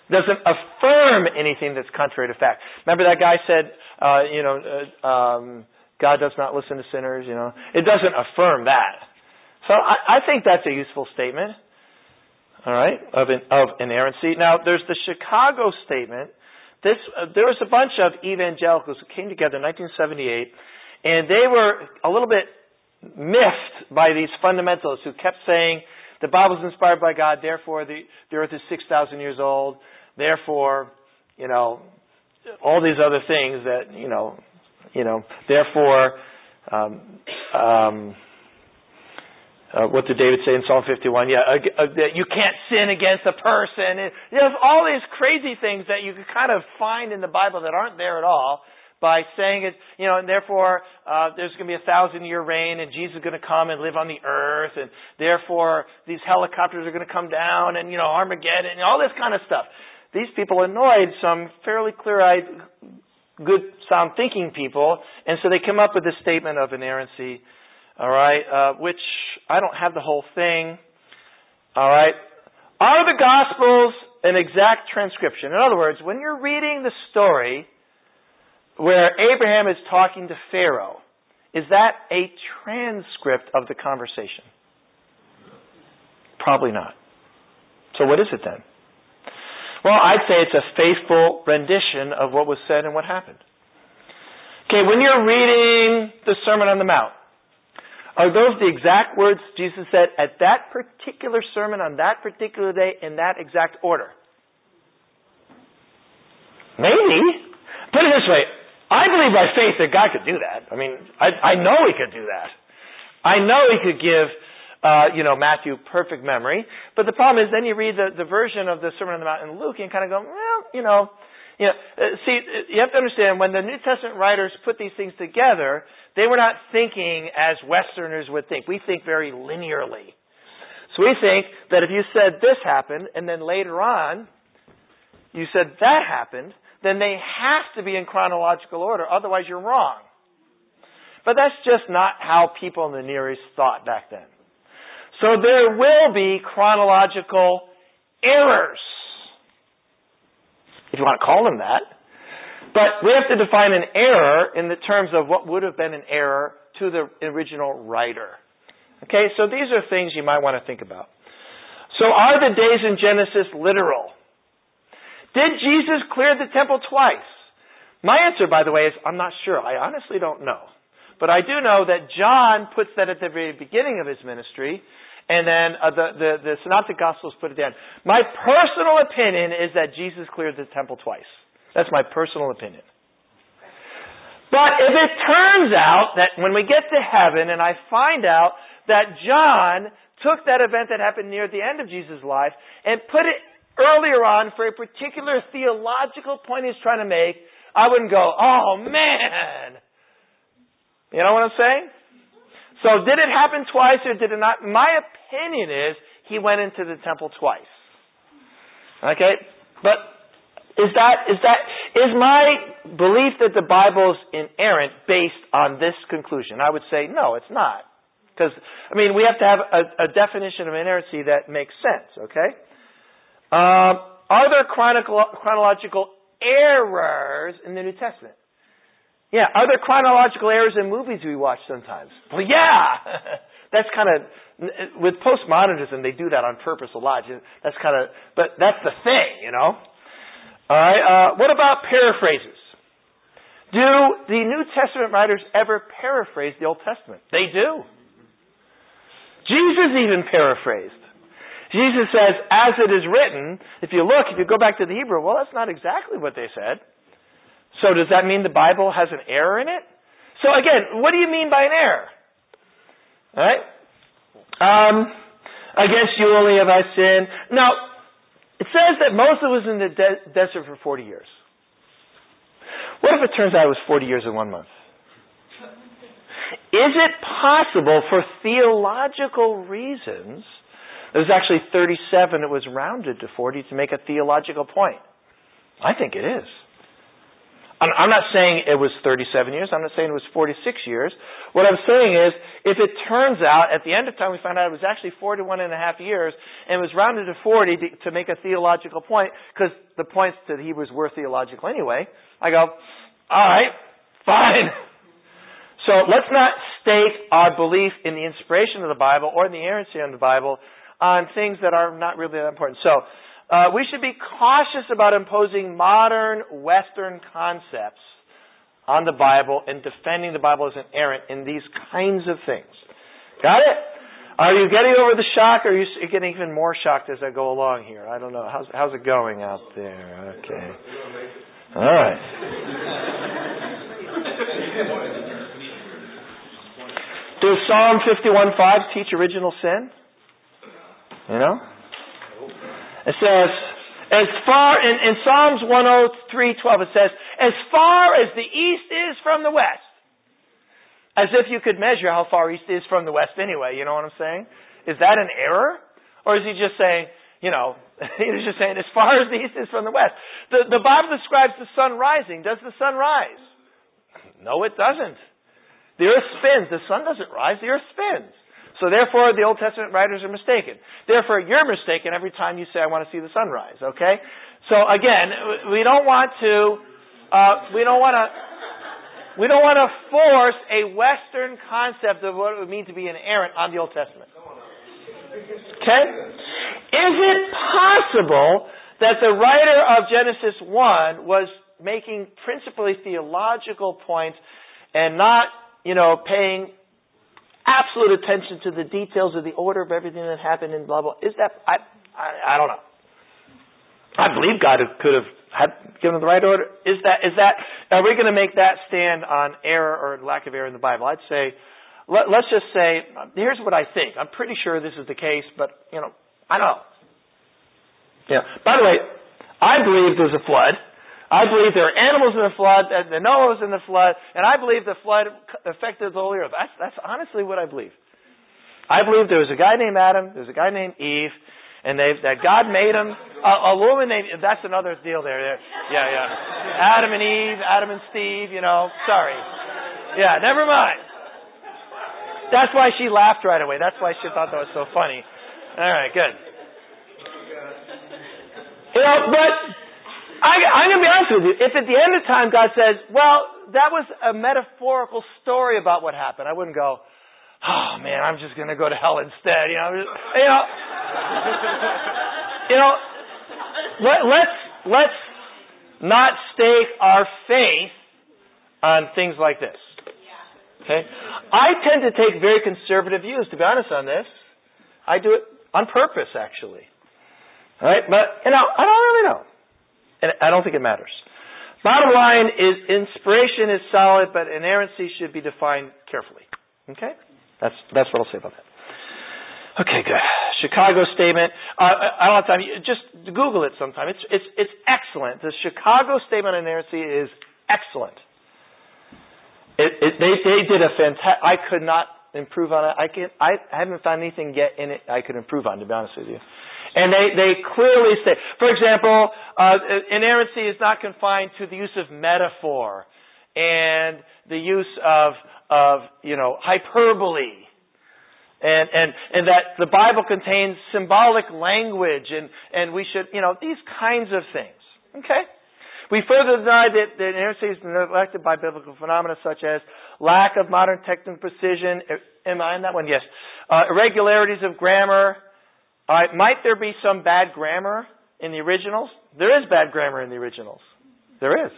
Doesn't affirm anything that's contrary to fact. Remember that guy said, uh, you know, uh, um, God does not listen to sinners, you know. It doesn't affirm that. So I, I think that's a useful statement, all right, of, in, of inerrancy. Now, there's the Chicago statement. This uh, there was a bunch of evangelicals who came together in nineteen seventy-eight, and they were a little bit miffed by these fundamentalists who kept saying the Bible's inspired by God, therefore the, the earth is six thousand years old, therefore, you know, all these other things that, you know, you know, therefore, um, um, uh, what did David say in Psalm fifty-one? Yeah, uh, uh, that you can't sin against a person. And, you know, all these crazy things that you can kind of find in the Bible that aren't there at all by saying it, you know, and therefore uh, there's going to be a thousand year reign and Jesus is going to come and live on the earth and therefore these helicopters are going to come down and, you know, Armageddon and all this kind of stuff. These people annoyed some fairly clear-eyed, good, sound thinking people, and so they come up with this statement of inerrancy. All right, uh, which I don't have the whole thing. All right. Are the Gospels an exact transcription? In other words, when you're reading the story where Abraham is talking to Pharaoh, is that a transcript of the conversation? Probably not. So what is it then? Well, I'd say it's a faithful rendition of what was said and what happened. Okay, when you're reading the Sermon on the Mount, are those the exact words Jesus said at that particular sermon on that particular day in that exact order? Maybe. Put it this way. I believe by faith that God could do that. I mean, I, I know He could do that. I know He could give, uh, you know, Matthew perfect memory. But the problem is then you read the, the version of the Sermon on the Mount in Luke and kind of go, well, you know, you know, uh, see, you have to understand when the New Testament writers put these things together, they were not thinking as Westerners would think. We think very linearly. So we think that if you said this happened, and then later on you said that happened, then they have to be in chronological order. Otherwise you're wrong. But that's just not how people in the Near East thought back then. So there will be chronological errors, if you want to call them that. But we have to define an error in the terms of what would have been an error to the original writer. Okay, so these are things you might want to think about. So are the days in Genesis literal? Did Jesus clear the temple twice? My answer, by the way, is I'm not sure. I honestly don't know. But I do know that John puts that at the very beginning of his ministry, and then uh, the, the, the Synoptic Gospels put it down. My personal opinion is that Jesus cleared the temple twice. That's my personal opinion. But if it turns out that when we get to heaven and I find out that John took that event that happened near the end of Jesus' life and put it earlier on for a particular theological point he's trying to make, I wouldn't go, oh man! You know what I'm saying? So did it happen twice or did it not? My opinion is he went into the temple twice. Okay? But Is that, is that, is my belief that the Bible's inerrant based on this conclusion? I would say no, it's not. Because, I mean, we have to have a, a definition of inerrancy that makes sense, okay? Um, are there chronicle, chronological errors in the New Testament? Yeah, are there chronological errors in movies we watch sometimes? Well, yeah! That's kind of, with postmodernism, they do that on purpose a lot. That's kind of, but that's the thing, you know? All right. Uh, what about paraphrases? Do the New Testament writers ever paraphrase the Old Testament? They do. Jesus even paraphrased. Jesus says, as it is written, if you look, if you go back to the Hebrew, well, that's not exactly what they said. So does that mean the Bible has an error in it? So again, what do you mean by an error? All right. Um, against you only have I sinned. Now, it says that Moses was in the de- desert for forty years. What if it turns out it was forty years and one month? Is it possible for theological reasons, it was actually thirty-seven, it was rounded to forty to make a theological point? I think it is. I'm not saying it was thirty-seven years. I'm not saying it was forty-six years. What I'm saying is, if it turns out, at the end of time, we found out it was actually forty-one and a half years, and it was rounded to forty to, to make a theological point, because the points to the Hebrews were theological anyway. I go, all right, fine. So let's not stake our belief in the inspiration of the Bible or in the inerrancy of the Bible on things that are not really that important. So, Uh, we should be cautious about imposing modern Western concepts on the Bible and defending the Bible as inerrant in these kinds of things. Got it? Are you getting over the shock, or are you getting even more shocked as I go along here? I don't know. How's, how's it going out there? Okay. All right. Does Psalm fifty-one five teach original sin? You know? It says, as far, in, in Psalms one oh three twelve, it says, as far as the east is from the west. As if you could measure how far east is from the west anyway, you know what I'm saying? Is that an error? Or is he just saying, you know, he's just saying, as far as the east is from the west. The, the Bible describes the sun rising. Does the sun rise? No, it doesn't. The earth spins. The sun doesn't rise. The earth spins. So therefore, the Old Testament writers are mistaken. Therefore, you're mistaken every time you say, I want to see the sunrise, okay? So again, we don't want to, uh, we don't want to, we don't want to force a Western concept of what it would mean to be inerrant on the Old Testament. Okay? Is it possible that the writer of Genesis one was making principally theological points and not, you know, paying absolute attention to the details of the order of everything that happened in blah, blah? Is that, I, I, I don't know. I believe God could have had given the right order. Is that, is that, are we going to make that stand on error or lack of error in the Bible? I'd say, let, let's just say, here's what I think. I'm pretty sure this is the case, but, you know, I don't know. Yeah. By the way, I believe there's a flood. I believe there are animals in the flood, and the Noah was in the flood, and I believe the flood affected the whole earth. That's, that's honestly what I believe. I believe there was a guy named Adam, there was a guy named Eve, and they that God made them. A, a woman named, that's another deal there. Yeah, yeah. Adam and Eve, Adam and Steve, you know, sorry. Yeah, never mind. That's why she laughed right away. That's why she thought that was so funny. All right, good. You know, but I, I'm going to be honest with you. If at the end of time God says, well, that was a metaphorical story about what happened, I wouldn't go, oh man, I'm just going to go to hell instead. You know, you know, you know. Let, let's let's not stake our faith on things like this. Okay, I tend to take very conservative views, to be honest, on this. I do it on purpose, actually. All right, but you know, I don't really know. And I don't think it matters. Bottom line is inspiration is solid, but inerrancy should be defined carefully. Okay? That's that's what I'll say about that. Okay, good. Chicago statement. Uh, I don't have time. Just Google it sometime. It's it's it's excellent. The Chicago statement on inerrancy is excellent. It, it, they they did a fantastic. I could not improve on it. I can I haven't found anything yet in it I could improve on, to be honest with you. And they, they clearly say, for example, uh, inerrancy is not confined to the use of metaphor and the use of, of you know, hyperbole. And, and, and that the Bible contains symbolic language and, and we should, you know, these kinds of things. Okay? We further deny that, that inerrancy is neglected by biblical phenomena such as lack of modern technical precision. Am I on that one? Yes. Uh, irregularities of grammar. All right, might there be some bad grammar in the originals? There is bad grammar in the originals. There is.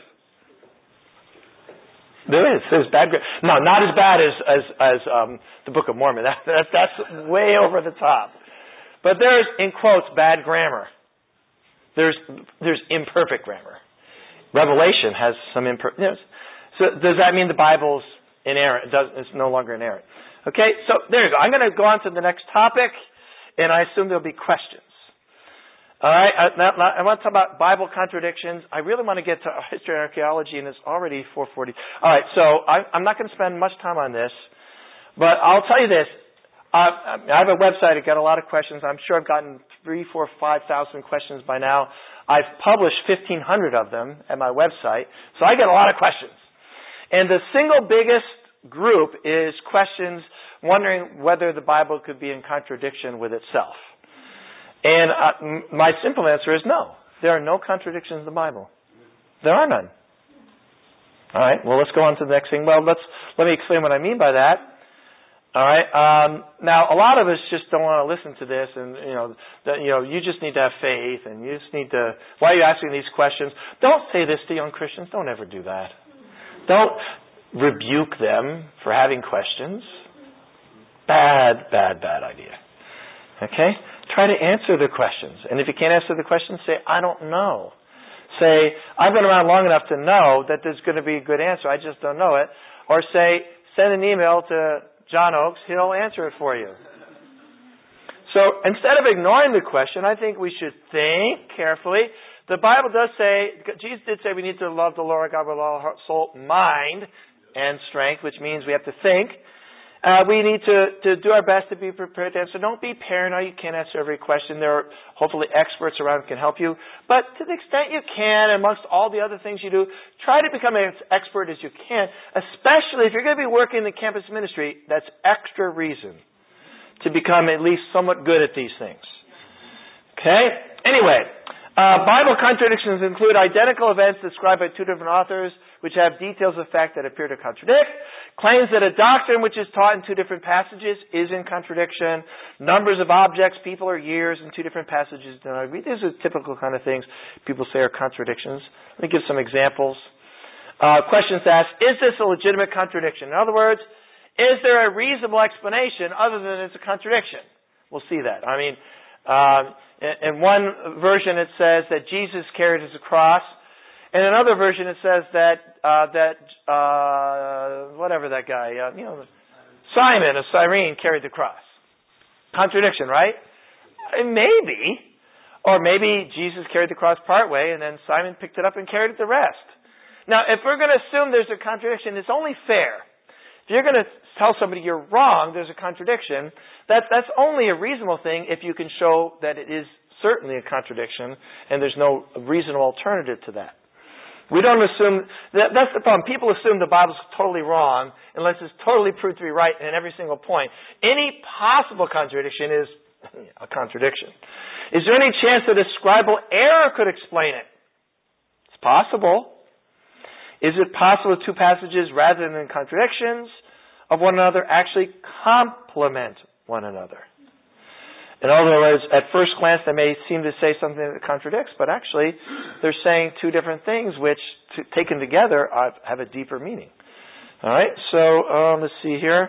There is. There's bad grammar. No, not as bad as as, as um, the Book of Mormon. That, that, that's way over the top. But there's, in quotes, bad grammar. There's there's imperfect grammar. Revelation has some imperfect. You know, so does that mean the Bible's inerrant? It does, it's no longer inerrant. Okay, so there you go. I'm going to go on to the next topic. And I assume there'll be questions. All right, I, now, I want to talk about Bible contradictions. I really want to get to history and archaeology, and it's already four forty. All right, so I, I'm not going to spend much time on this, but I'll tell you this. Uh, I have a website. I got a lot of questions. I'm sure I've gotten three, four, five thousand questions by now I've published fifteen hundred of them at my website, so I get a lot of questions. And the single biggest group is questions wondering whether the Bible could be in contradiction with itself. And uh, my simple answer is no. There are no contradictions in the Bible. There are none. All right, well, let's go on to the next thing. Well, let's let me explain what I mean by that. All right. Um, now, a lot of us just don't want to listen to this, and you know, that, you know, you just need to have faith, and you just need to. Why are you asking these questions? Don't say this to young Christians. Don't ever do that. Don't rebuke them for having questions. Bad, bad, bad idea. Okay. Try to answer the questions, and if you can't answer the questions, say, "I don't know." Say, "I've been around long enough to know that there's going to be a good answer. I just don't know it." Or say, "Send an email to John Oakes, he'll answer it for you." So instead of ignoring the question, I think we should think carefully. The Bible does say, Jesus did say we need to love the Lord God with all our heart, soul, mind, and strength, which means we have to think. Uh, we need to, to do our best to be prepared to answer. Don't be paranoid. You can't answer every question. There are hopefully experts around who can help you. But to the extent you can, amongst all the other things you do, try to become as expert as you can, especially if you're going to be working in the campus ministry. That's extra reason to become at least somewhat good at these things. Okay? Anyway, uh, Bible contradictions include identical events described by two different authors, which have details of fact that appear to contradict. Claims that a doctrine which is taught in two different passages is in contradiction. Numbers of objects, people, or years in two different passages do not agree. These are typical kind of things people say are contradictions. Let me give some examples. Uh, questions asked, is this a legitimate contradiction? In other words, is there a reasonable explanation other than it's a contradiction? We'll see that. I mean, um, in, in one version it says that Jesus carried his cross. In another version, it says that uh, that uh, whatever that guy, uh, you know, Simon of Cyrene carried the cross. Contradiction, right? Maybe, or maybe Jesus carried the cross part way, and then Simon picked it up and carried it the rest. Now, if we're going to assume there's a contradiction, it's only fair. If you're going to tell somebody you're wrong, there's a contradiction. That that's only a reasonable thing if you can show that it is certainly a contradiction, and there's no reasonable alternative to that. We don't assume, that, that's the problem. People assume the Bible's totally wrong unless it's totally proved to be right in every single point. Any possible contradiction is a contradiction. Is there any chance that a scribal error could explain it? It's possible. Is it possible two passages, rather than contradictions of one another, actually complement one another? In other words, at first glance, they may seem to say something that contradicts, but actually, they're saying two different things, which, t- taken together, have a deeper meaning. All right. So um, let's see here.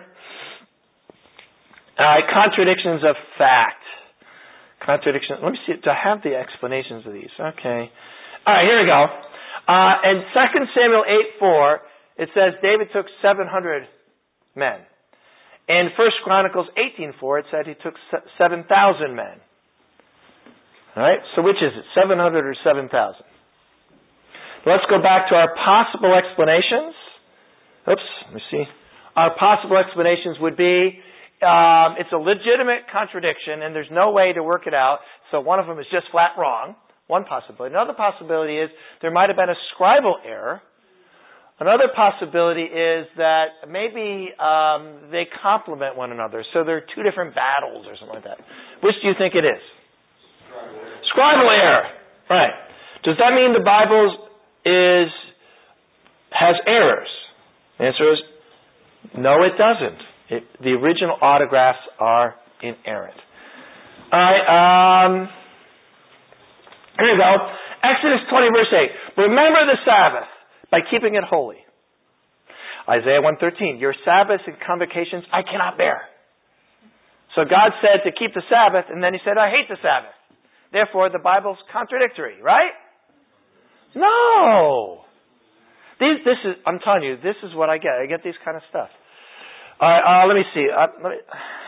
Uh, contradictions of fact. Contradiction. Let me see. Do I have the explanations of these? Okay. All right. Here we go. Uh, in Second Samuel eight four, it says David took seven hundred men. In First Chronicles eighteen four, it said he took seven thousand men. All right, so which is it, seven hundred or seven thousand? Let's go back to our possible explanations. Oops, let me see. Our possible explanations would be, um, it's a legitimate contradiction, and there's no way to work it out, so one of them is just flat wrong. One possibility. Another possibility is there might have been a scribal error. Another possibility is that maybe um, they complement one another. So they're two different battles or something like that. Which do you think it is? Scribal error. Right. Does that mean the Bible is has errors? The answer is no, it doesn't. It, the original autographs are inerrant. All right. Um, here we go. Exodus twenty, verse eight. Remember the Sabbath by keeping it holy. Isaiah one thirteen, your Sabbaths and convocations I cannot bear. So God said to keep the Sabbath, and then he said, I hate the Sabbath. Therefore, the Bible's contradictory, right? No. These, this is, I'm telling you, this is what I get. I get this kind of stuff. All right, uh, let me see. Uh, let me,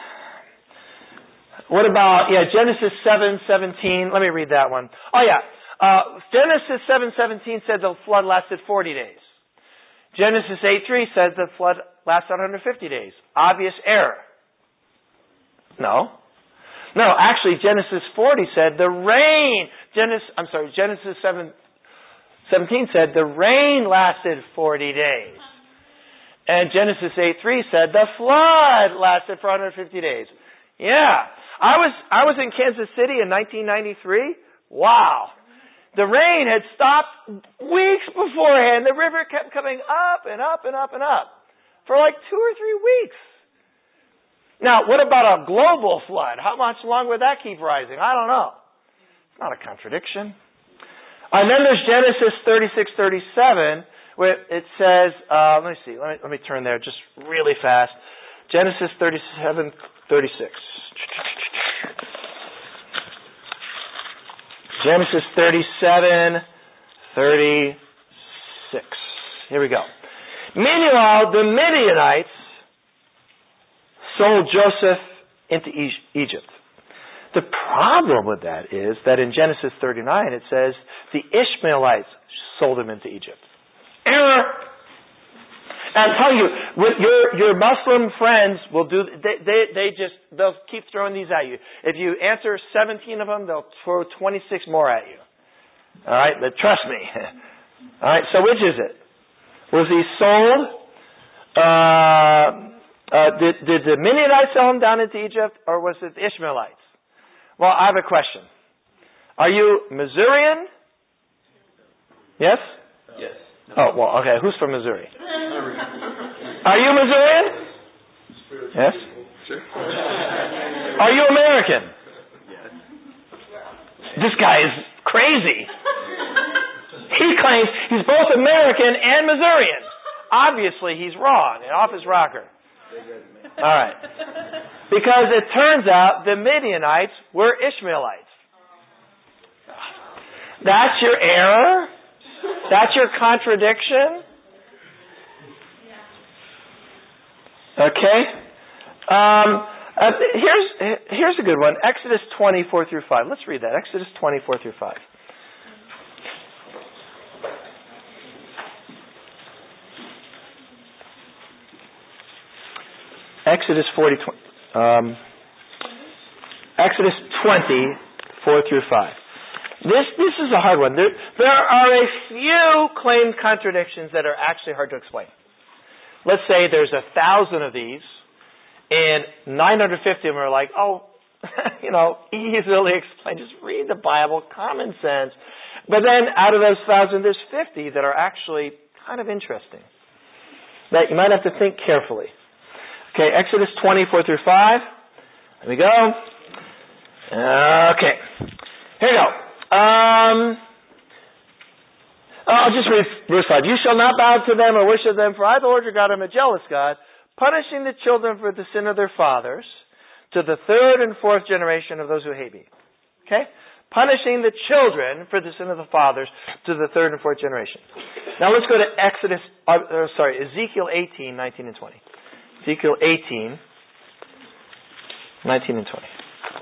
what about, yeah, Genesis seven seventeen. Let me read that one. Oh, yeah. Uh, Genesis seven seventeen said the flood lasted forty days. Genesis eight three said the flood lasted one hundred fifty days. Obvious error. No. No, actually, Genesis forty said the rain. Genesis, I'm sorry, Genesis seven, seventeen said the rain lasted forty days. And Genesis eight three said the flood lasted for one hundred fifty days. Yeah. I was I was in Kansas City in nineteen ninety-three. Wow. The rain had stopped weeks beforehand. The river kept coming up and up and up and up for like two or three weeks. Now, what about a global flood? How much longer would that keep rising? I don't know. It's not a contradiction. And then there's Genesis thirty-six thirty-seven, where it says, uh, let me see, let me, let me turn there just really fast. Genesis thirty-seven thirty-six. Genesis thirty-seven thirty-six. Here we go. Meanwhile, the Midianites sold Joseph into Egypt. The problem with that is that in Genesis thirty-nine it says the Ishmaelites sold him into Egypt. Error! And I'm telling you, with your your Muslim friends will do. They they they just they'll keep throwing these at you. If you answer seventeen of them, they'll throw twenty-six more at you. All right, but trust me. All right. So which is it? Was he sold? Uh, uh, did did the Midianites sell him down into Egypt, or was it the Ishmaelites? Well, I have a question. Are you Missourian? Yes? Yes. Oh, well, okay. Who's from Missouri? Are you Missourian? Yes? Sure. Are you American? Yes. This guy is crazy. He claims he's both American and Missourian. Obviously, he's wrong and off his rocker. All right. Because it turns out the Midianites were Ishmaelites. That's your error? That's your contradiction? Okay. Um, uh, here's here's a good one. Exodus twenty-four through five. Let's read that. Exodus twenty-four through five. Exodus forty, um, Exodus twenty, four through five. This this is a hard one. There there are a few claimed contradictions that are actually hard to explain. Let's say there's a thousand of these, and nine hundred fifty of them are like, oh, you know, easily explained. Just read the Bible, common sense. But then out of those thousand, there's fifty that are actually kind of interesting. That you might have to think carefully. Okay, Exodus twenty-four through five. There we go. Okay. Here we go. Um, I'll just read verse five. You shall not bow to them or worship them, for I, the Lord your God, am a jealous God, punishing the children for the sin of their fathers to the third and fourth generation of those who hate me. Okay? Punishing the children for the sin of the fathers to the third and fourth generation. Now let's go to Exodus, uh, sorry, Ezekiel eighteen, nineteen and twenty. Ezekiel eighteen, nineteen and twenty.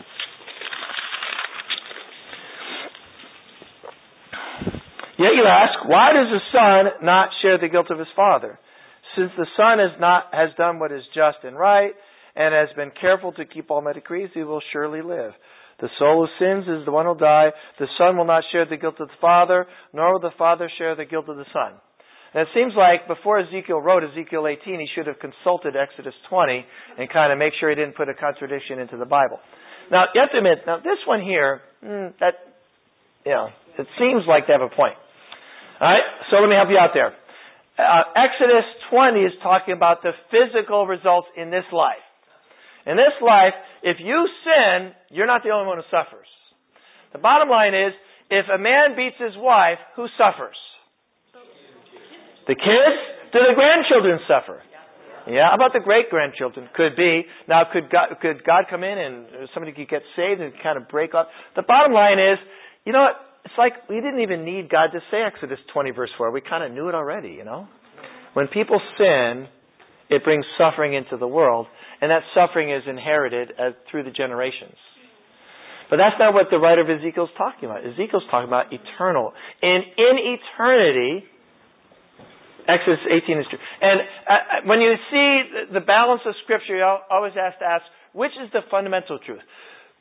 Yet you ask, why does the son not share the guilt of his father? Since the son has not has done what is just and right, and has been careful to keep all my decrees, he will surely live. The soul who sins is the one who will die. The son will not share the guilt of the father, nor will the father share the guilt of the son. And it seems like before Ezekiel wrote Ezekiel eighteen, he should have consulted Exodus twenty and kind of make sure he didn't put a contradiction into the Bible. Now, you have to admit, now this one here, mm, that, you know, it seems like they have a point. All right, so let me help you out there. Uh, Exodus twenty is talking about the physical results in this life. In this life, if you sin, you're not the only one who suffers. The bottom line is, if a man beats his wife, who suffers? The kids? Do the grandchildren suffer? Yeah, how about the great-grandchildren? Could be. Now, could God, could God come in and somebody could get saved and kind of break up? The bottom line is, you know what? It's like we didn't even need God to say Exodus twenty verse four. We kind of knew it already, you know? When people sin, it brings suffering into the world, and that suffering is inherited as, through the generations. But that's not what the writer of Ezekiel's talking about. Ezekiel's talking about eternal. And in eternity, Exodus eighteen is true. And uh, when you see the balance of Scripture, you always have to ask, which is the fundamental truth?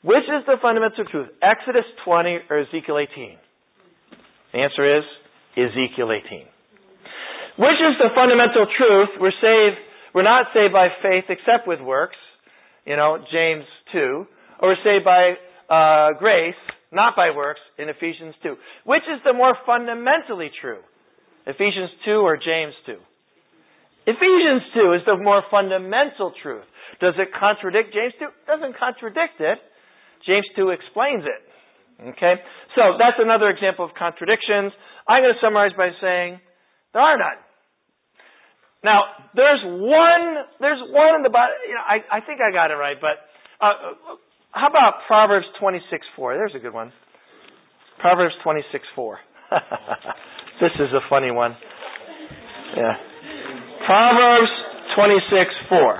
Which is the fundamental truth? Exodus twenty or Ezekiel eighteen? The answer is Ezekiel eighteen. Which is the fundamental truth? We're saved, we're not saved by faith except with works, you know, James two. Or we're saved by uh, grace, not by works, in Ephesians two. Which is the more fundamentally true? Ephesians two or James two? Ephesians two is the more fundamental truth. Does it contradict James two? It doesn't contradict it. James two explains it. Okay? So that's another example of contradictions. I'm going to summarize by saying there are none. Now, there's one, there's one in the Bible, you know, I, I think I got it right, but uh, how about Proverbs twenty-six four? There's a good one. Proverbs twenty-six four. This is a funny one. Yeah. Proverbs twenty-six four.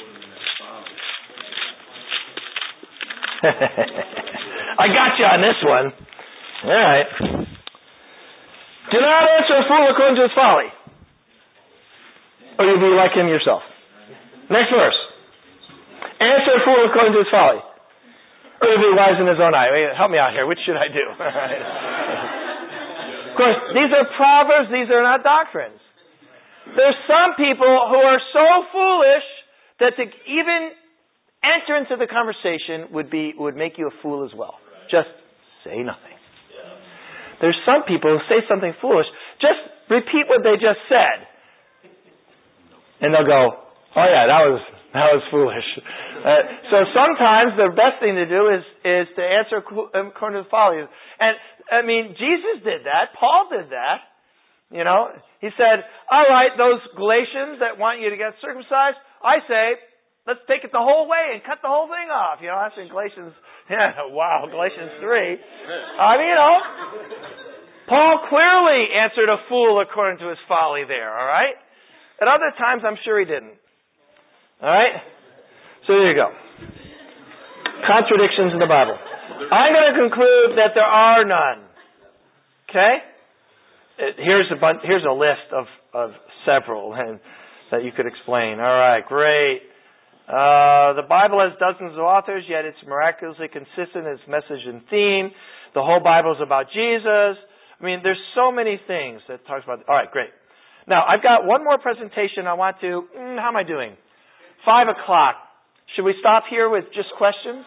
I got you on this one. All right. Do not answer a fool according to his folly, or you'll be like him yourself. Next verse. Answer a fool according to his folly, or you'll be wise in his own eye. Wait, help me out here. Which should I do? All right. Of course, these are proverbs. These are not doctrines. There's some people who are so foolish that to even enter into the conversation would be would make you a fool as well. Just say nothing. There's some people who say something foolish. Just repeat what they just said, and they'll go, "Oh yeah, that was that was foolish." Uh, so sometimes the best thing to do is is to answer according to the folly. And I mean, Jesus did that. Paul did that. You know, he said, "All right, those Galatians that want you to get circumcised, I say, let's take it the whole way and cut the whole thing off." You know, that's in Galatians. Yeah, wow, Galatians three. I mean, you know, Paul clearly answered a fool according to his folly there. All right. At other times, I'm sure he didn't. All right. So there you go. Contradictions in the Bible. I'm going to conclude that there are none. Okay. Here's a bunch, here's a list of, of several and, that you could explain. All right, great. Uh, the Bible has dozens of authors, yet it's miraculously consistent in its message and theme. The whole Bible is about Jesus. I mean, there's so many things that talks about. All right, great. Now, I've got one more presentation I want to. Mm, how am I doing? Five o'clock. Should we stop here with just questions?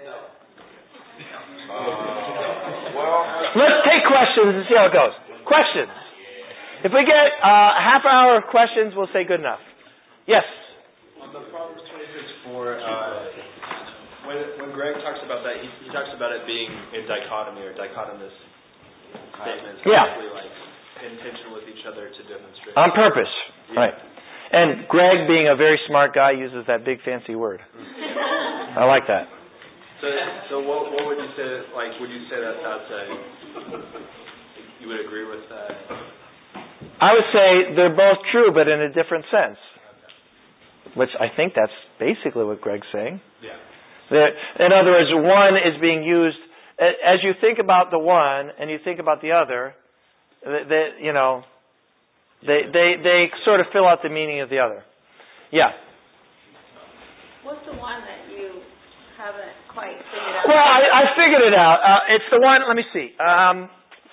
Uh, well, let's take questions and see how it goes. Questions. If we get uh, a half hour of questions, we'll say good enough. Yes. On the Proverbs twenty-six four, uh, when when Greg talks about that, he, he talks about it being in dichotomy or dichotomous statements, yeah. basically like in tension with each other to demonstrate. On purpose, yeah. Right. And Greg, being a very smart guy, uses that big fancy word. I like that. So, so what, what would you say? Like, would you say that that's a? You would agree with that? I would say they're both true, but in a different sense. Which I think that's basically what Greg's saying. Yeah. That, in other words, one is being used as you think about the one and you think about the other. They, you know, they they they sort of fill out the meaning of the other. Yeah. What's the one that you haven't quite figured out? Well, I, I figured it out. Uh, it's the one. Let me see. Um,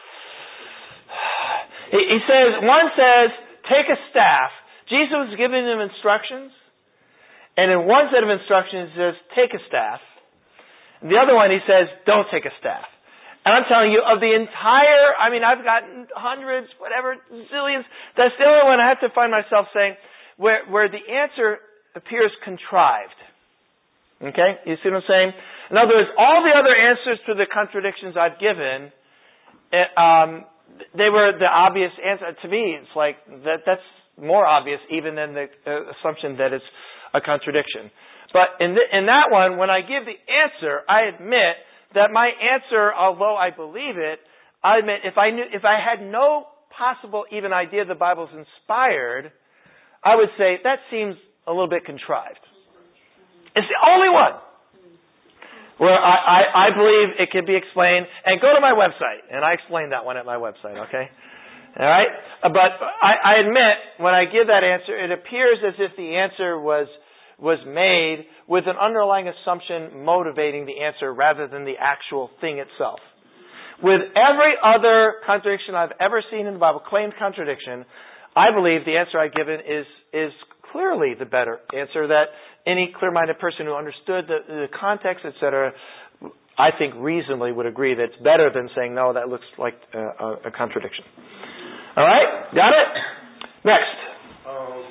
he, he says one says take a staff. Jesus was giving them instructions. And in one set of instructions, he says, take a staff. And the other one, he says, don't take a staff. And I'm telling you, of the entire, I mean, I've gotten hundreds, whatever, zillions. That's the only one I have to find myself saying where, where the answer appears contrived. Okay? You see what I'm saying? In other words, all the other answers to the contradictions I've given, um, they were the obvious answer. To me, it's like, that that's more obvious even than the uh, assumption that it's a contradiction. But in the, in that one, when I give the answer, I admit that my answer, although I believe it, I admit if I knew, if I had no possible even idea the Bible's inspired, I would say that seems a little bit contrived. It's the only one where I, I, I believe it can be explained. And go to my website, and I explain that one at my website. Okay. All right? But I, I admit, when I give that answer, it appears as if the answer was was made with an underlying assumption motivating the answer rather than the actual thing itself. With every other contradiction I've ever seen in the Bible, claimed contradiction, I believe the answer I've given is is clearly the better answer, that any clear-minded person who understood the, the context, et cetera, I think reasonably would agree that it's better than saying, no, that looks like a, a contradiction. All right? Got it? Next. Um,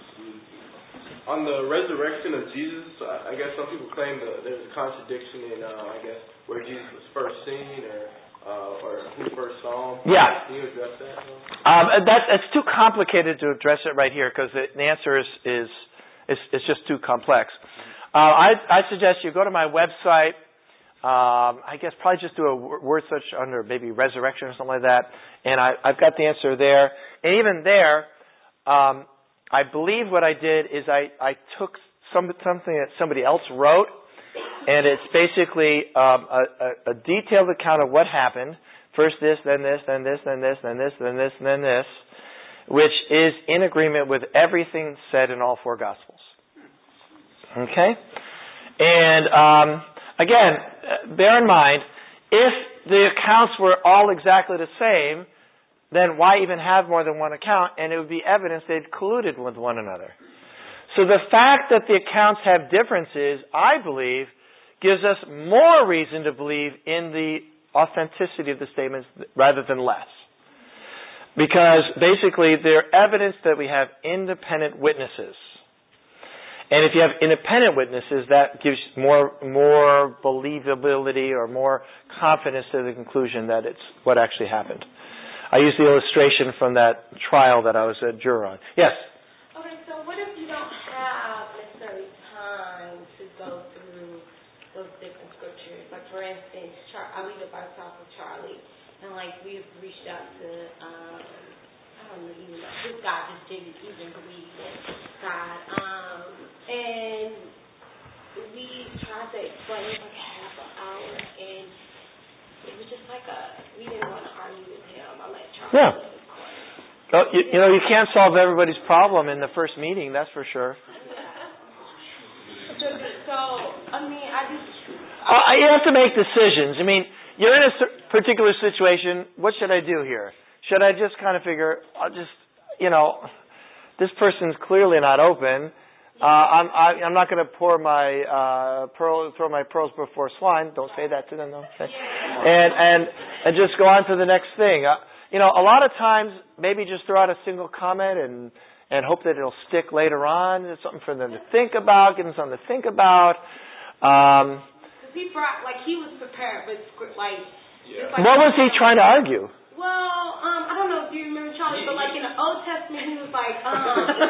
on the resurrection of Jesus, I guess some people claim that there's a contradiction in, uh, I guess, where Jesus was first seen or uh, or who first saw him. Yeah. Can you address that? Um, that, it's too complicated to address it right here because the, the answer is, is, is, is just too complex. Uh, I, I suggest you go to my website. Um, I guess probably just do a word search under maybe resurrection or something like that, and I, I've got the answer there. And even there, um, I believe what I did is I, I took some, something that somebody else wrote, and it's basically um, a, a, a detailed account of what happened. First this, then this, then this, then this, then this, then this, and then this, which is in agreement with everything said in all four Gospels. Okay? And um, again, bear in mind, if the accounts were all exactly the same, then why even have more than one account? And it would be evidence they'd colluded with one another. So the fact that the accounts have differences, I believe, gives us more reason to believe in the authenticity of the statements rather than less. Because basically they're evidence that we have independent witnesses. And if you have independent witnesses, that gives more more believability or more confidence to the conclusion that it's what actually happened. I use the illustration from that trial that I was a juror on. Yes? Okay, so what if you don't have necessarily time to go through those different scriptures? Like, for instance, Char- I'll leave it by talk with Charlie. And, like, we've reached out to, um, I don't even know, this guy just didn't even believe in God. Um, and we tried to explain like half an hour, and it was just like a, we didn't want to argue with him. I let Charlie. Yeah. Well, you, you know, you can't solve everybody's problem in the first meeting, that's for sure. So, I mean, I just... Uh, you have to make decisions. I mean, you're in a particular situation. What should I do here? Should I just kind of figure, I'll just, you know, this person's clearly not open. Uh, I'm, I, I'm not going to pour my uh, pearl, throw my pearls before swine. Don't say that to them, though. Okay. And and and just go on to the next thing. Uh, you know, a lot of times, maybe just throw out a single comment and and hope that it'll stick later on. It's something for them to think about. Give them something to think about. Um, he brought, like, he was prepared, but like, yeah. like what was he trying to argue? Well, um, I don't know if you remember Charlie, but like in the Old Testament, he was like, um,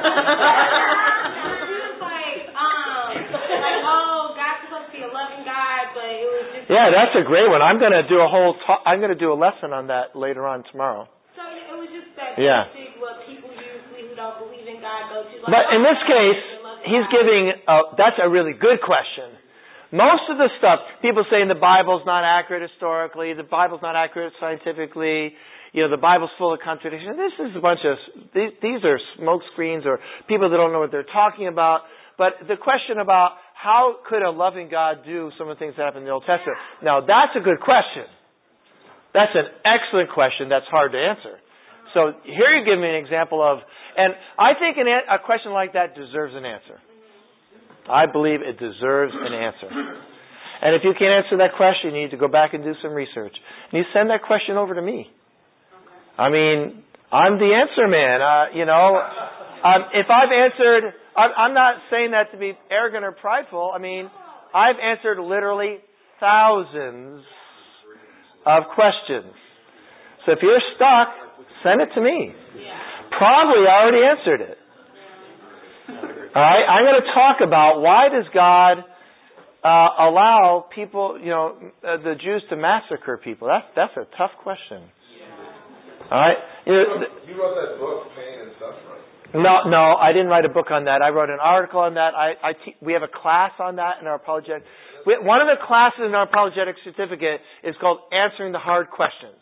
he was like, um, like, oh, God's supposed to be a loving God, but it was just. Yeah, that's a great one. I'm going to do a whole. Ta- I'm going to do a lesson on that later on tomorrow. So it was just that yeah. basic what people usually who don't believe in God go to. Like, but in this case, he's giving. A, that's a really good question. Most of the stuff, people saying the Bible's not accurate historically, the Bible's not accurate scientifically, you know, the Bible's full of contradictions. This is a bunch of, these, these are smoke screens or people that don't know what they're talking about. But the question about how could a loving God do some of the things that happen in the Old Testament? Now, that's a good question. That's an excellent question that's hard to answer. So here you give me an example of, and I think an, a question like that deserves an answer. I believe it deserves an answer. And if you can't answer that question, you need to go back and do some research. And you send that question over to me. I mean, I'm the answer man. Uh, you know, um, if I've answered, I'm, I'm not saying that to be arrogant or prideful. I mean, I've answered literally thousands of questions. So if you're stuck, send it to me. Probably I already answered it. All right, I'm going to talk about why does God uh, allow people, you know, uh, the Jews to massacre people? That's that's a tough question. All right, you, know, you wrote that book, Pain and Suffering. No, no, I didn't write a book on that. I wrote an article on that. I, I te- we have a class on that in our apologetic. We, one of the classes in our apologetic certificate is called Answering the Hard Questions.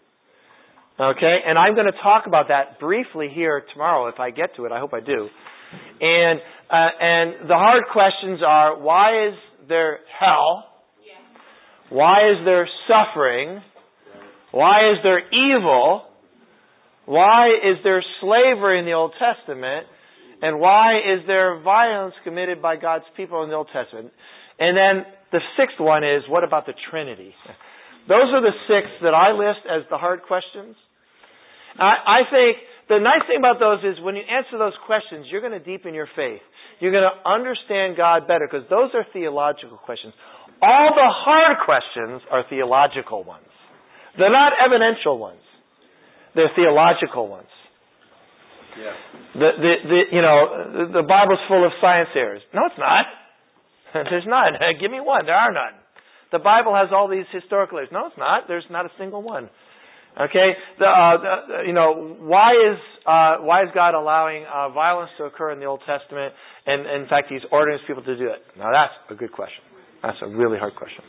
Okay, and I'm going to talk about that briefly here tomorrow if I get to it. I hope I do. And uh, and the hard questions are, why is there hell? Why is there suffering? Why is there evil? Why is there slavery in the Old Testament? And why is there violence committed by God's people in the Old Testament? And then the sixth one is, what about the Trinity? Those are the six that I list as the hard questions. I, I think the nice thing about those is when you answer those questions, you're going to deepen your faith. You're going to understand God better because those are theological questions. All the hard questions are theological ones. They're not evidential ones. They're theological ones. Yeah. The, the, the, you know, the Bible's full of science errors. No, it's not. There's none. Give me one. There are none. The Bible has all these historical errors. No, it's not. There's not a single one. Okay. The, uh, the, you know, why is uh, why is God allowing uh, violence to occur in the Old Testament? And, and in fact, He's ordering His people to do it. Now, that's a good question. That's a really hard question.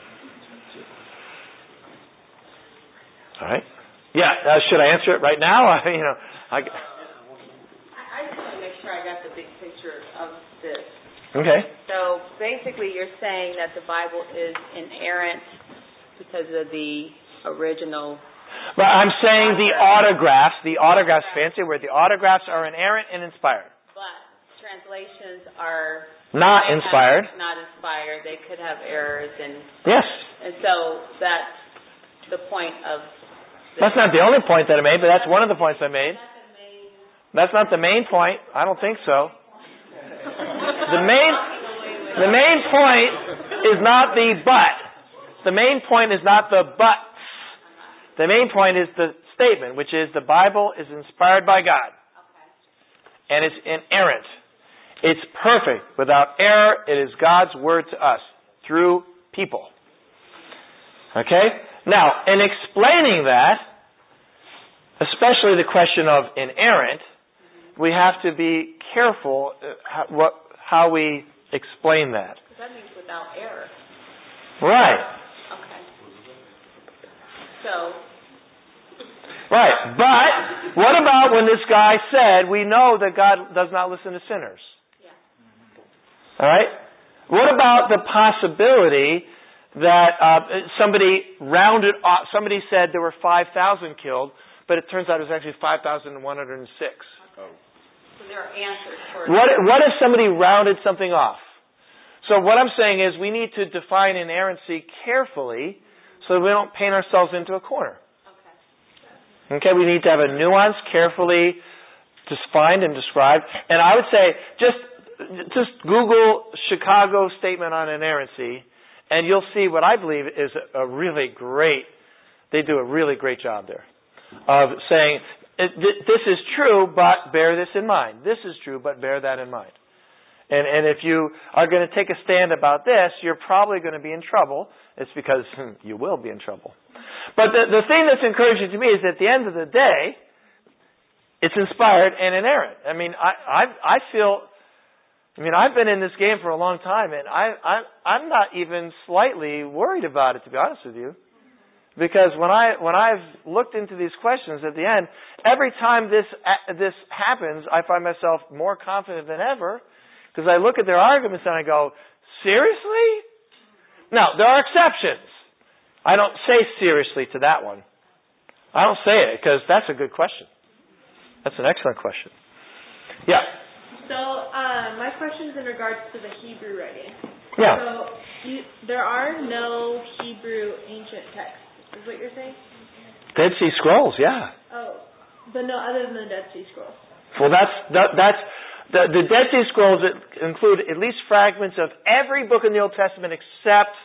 All right. Yeah. Uh, should I answer it right now? you know, I. I just want to make sure I got the big picture of this. Okay. So basically you're saying that the Bible is inerrant because of the original. But I'm saying the autographs, the autographs, fancy word, the autographs are inerrant and inspired. But translations are not inspired. Not inspired. They could have errors and yes. And so that's the point of. That's not the only point that I made, but that's one of the points I made. That's not the main point. I don't think so. The main, the main point is not the but. The main point is not the buts. The main point is the statement, which is the Bible is inspired by God. And it's inerrant. It's perfect. Without error, it is God's word to us through people. Okay? Now, in explaining that, especially the question of inerrant, we have to be careful how, what, how we explain that. That means without error. Right. Okay. So. Right. But what about when this guy said, we know that God does not listen to sinners? Yeah. All right. What about the possibility that uh, somebody rounded off, somebody said there were five thousand killed, but it turns out it was actually five thousand one hundred six. Oh. So there are answers for what, what if somebody rounded something off? So what I'm saying is we need to define inerrancy carefully so that we don't paint ourselves into a corner. Okay. Okay, we need to have a nuance carefully defined and described. And I would say just just Google Chicago Statement on Inerrancy, and you'll see what I believe is a really great, they do a really great job there of saying, this is true, but bear this in mind. This is true, but bear that in mind. And and if you are going to take a stand about this, you're probably going to be in trouble. It's because hmm, you will be in trouble. But the, the thing that's encouraging to me is at the end of the day, it's inspired and inerrant. I mean, I I, I feel... I mean, I've been in this game for a long time, and I, I, I'm not even slightly worried about it, to be honest with you. Because when I when I've looked into these questions at the end, every time this this happens, I find myself more confident than ever, because I look at their arguments and I go, seriously? Now, there are exceptions. I don't say seriously to that one. I don't say it, because that's a good question. That's an excellent question. Yeah. So, um, my question is in regards to the Hebrew writing. Yeah. So, you, there are no Hebrew ancient texts, is what you're saying? Dead Sea Scrolls, yeah. Oh, but no, other than the Dead Sea Scrolls. Well, that's that, that's the the Dead Sea Scrolls include at least fragments of every book in the Old Testament except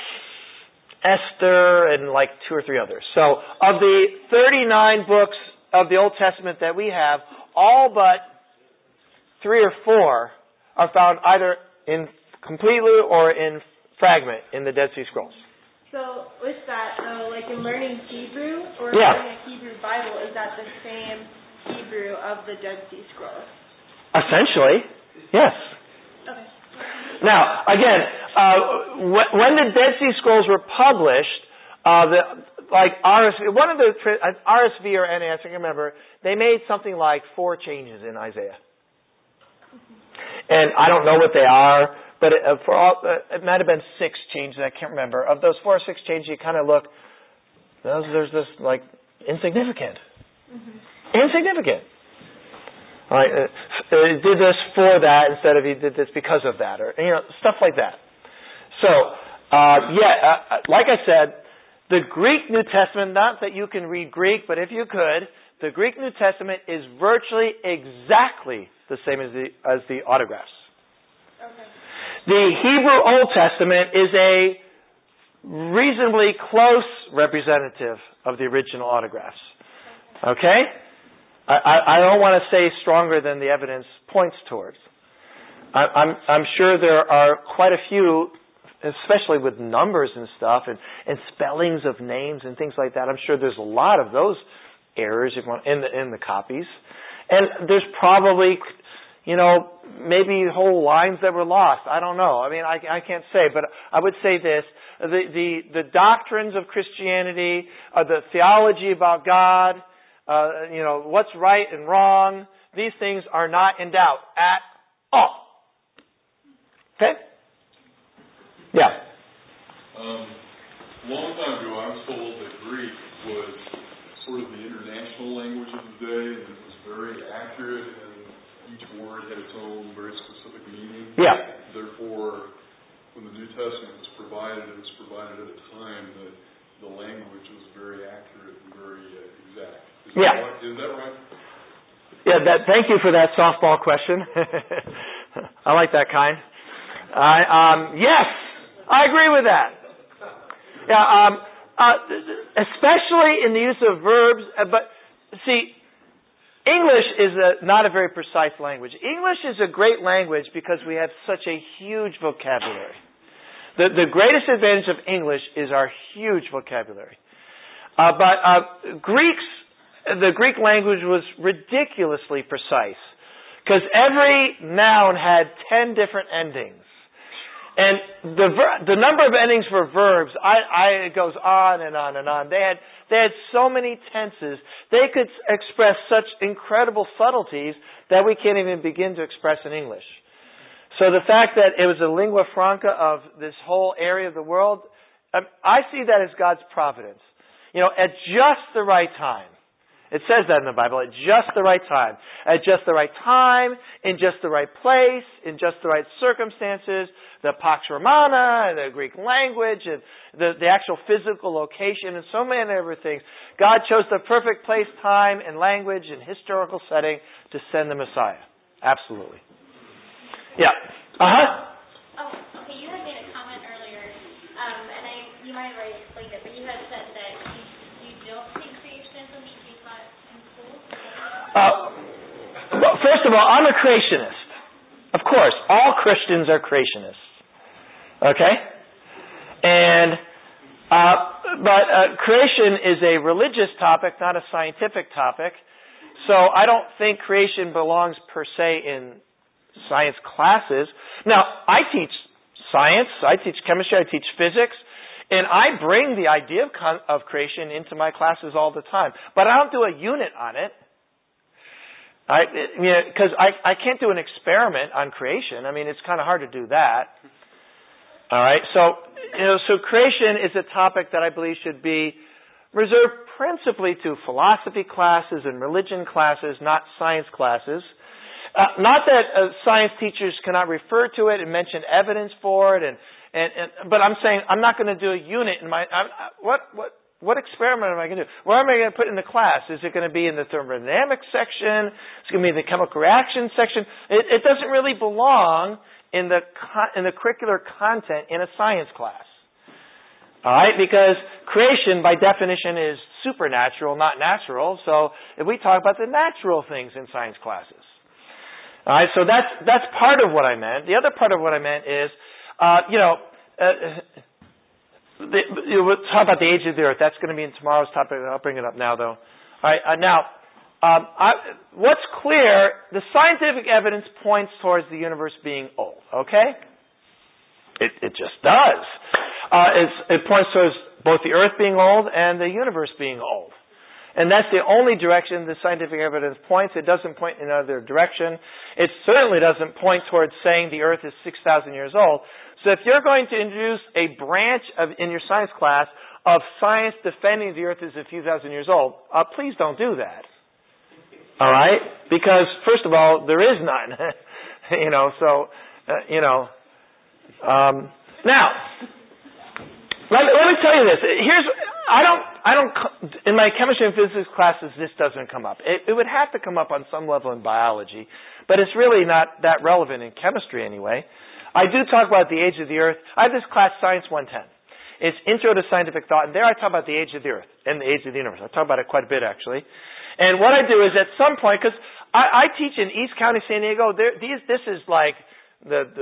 Esther and like two or three others. So, of the thirty-nine books of the Old Testament that we have, all but three or four are found either in completely or in fragment in the Dead Sea Scrolls. So with that, though, like in learning Hebrew or yeah. learning a Hebrew Bible, is that the same Hebrew of the Dead Sea Scrolls? Essentially, yes. Okay. Now, again, uh, when the Dead Sea Scrolls were published, uh, the, like R S V, one of the R S V or N A S, I can remember, they made something like four changes in Isaiah. And I don't know what they are, but it, uh, for all, uh, it might have been six changes, I can't remember. Of those four or six changes, you kind of look, those, there's this, like, insignificant. Mm-hmm. Insignificant. All right, uh, he did this for that instead of he did this because of that, or, you know, stuff like that. So, uh, yeah, uh, like I said, the Greek New Testament, not that you can read Greek, but if you could, the Greek New Testament is virtually exactly the same as the, as the autographs. Okay. The Hebrew Old Testament is a reasonably close representative of the original autographs. Okay? I, I, I don't want to say stronger than the evidence points towards. I, I'm, I'm sure there are quite a few, especially with numbers and stuff, and, and spellings of names and things like that. I'm sure there's a lot of those errors if you want, in the in the copies. And there's probably, you know, maybe whole lines that were lost. I don't know. I mean, I, I can't say, but I would say this. The, the, the doctrines of Christianity, uh, the theology about God, uh, you know, what's right and wrong, these things are not in doubt at all. Okay? Yeah. Um, a long time ago, I was told that Greek was sort of the international language of the day, and it was very accurate, and each word had its own very specific meaning. Yeah. Therefore, when the New Testament was provided, it was provided at a time that the language was very accurate and very uh, exact. Is yeah. That right? Is that right? Yeah. That. Thank you for that softball question. I like that kind. I um, yes. I agree with that. Yeah, um, uh, especially in the use of verbs. Uh, but see, English is a, not a very precise language. English is a great language because we have such a huge vocabulary. The, the greatest advantage of English is our huge vocabulary. Uh, but uh, Greeks, the Greek language was ridiculously precise because every noun had ten different endings. And the ver- the number of endings for verbs, I, I, it goes on and on and on. They had they had so many tenses. They could express such incredible subtleties that we can't even begin to express in English. So the fact that it was a lingua franca of this whole area of the world, I see that as God's providence. You know, at just the right time. It says that in the Bible, at just the right time. At just the right time, in just the right place, in just the right circumstances, the Pax Romana, the Greek language, and the, the actual physical location, and so many other things. God chose the perfect place, time, and language, and historical setting to send the Messiah. Absolutely. Yeah. Uh-huh. Oh, okay, you had made a comment earlier, um, and I, you might have already explained it, but you had said that you, you don't think creationism should be taught in school? Uh, well, first of all, I'm a creationist. Of course, all Christians are creationists. Okay? And, uh, but uh, creation is a religious topic, not a scientific topic. So I don't think creation belongs per se in science classes. Now, I teach science, I teach chemistry, I teach physics, and I bring the idea of, con- of creation into my classes all the time. But I don't do a unit on it. I, you know, because I, I can't do an experiment on creation. I mean, it's kind of hard to do that. All right, so you know, so creation is a topic that I believe should be reserved principally to philosophy classes and religion classes, not science classes. Uh, not that uh, science teachers cannot refer to it and mention evidence for it, and, and, and but I'm saying I'm not going to do a unit in my I, I, what what what experiment am I going to do? What am I going to put in the class? Is it going to be in the thermodynamics section? Is it going to be in the chemical reaction section? It, it doesn't really belong in the in the curricular content in a science class. All right, because creation by definition is supernatural, not natural. So if we talk about the natural things in science classes. All right, so that's that's part of what I meant. The other part of what I meant is, uh, you know, uh, the, you know, we'll talk about the age of the earth. That's going to be in tomorrow's topic. I'll bring it up now, though. All right, uh, now, um, I, what's clear, the scientific evidence points towards the universe being old, okay? It, it just does. Uh, it's, it points towards both the earth being old and the universe being old. And that's the only direction the scientific evidence points. It doesn't point in another direction. It certainly doesn't point towards saying the earth is six thousand years old. So if you're going to introduce a branch of, in your science class of science defending the earth is a few thousand years old, uh, please don't do that. All right? Because, first of all, there is none. you know, so, uh, you know. Um, now, let, let me tell you this. Here's, I don't, I don't, in my chemistry and physics classes, this doesn't come up. It, it would have to come up on some level in biology, but it's really not that relevant in chemistry anyway. I do talk about the age of the earth. I have this class, Science one ten. It's Intro to Scientific Thought, and there I talk about the age of the earth and the age of the universe. I talk about it quite a bit, actually. And what I do is at some point, because I, I teach in East County, San Diego, there, these, this is like the, the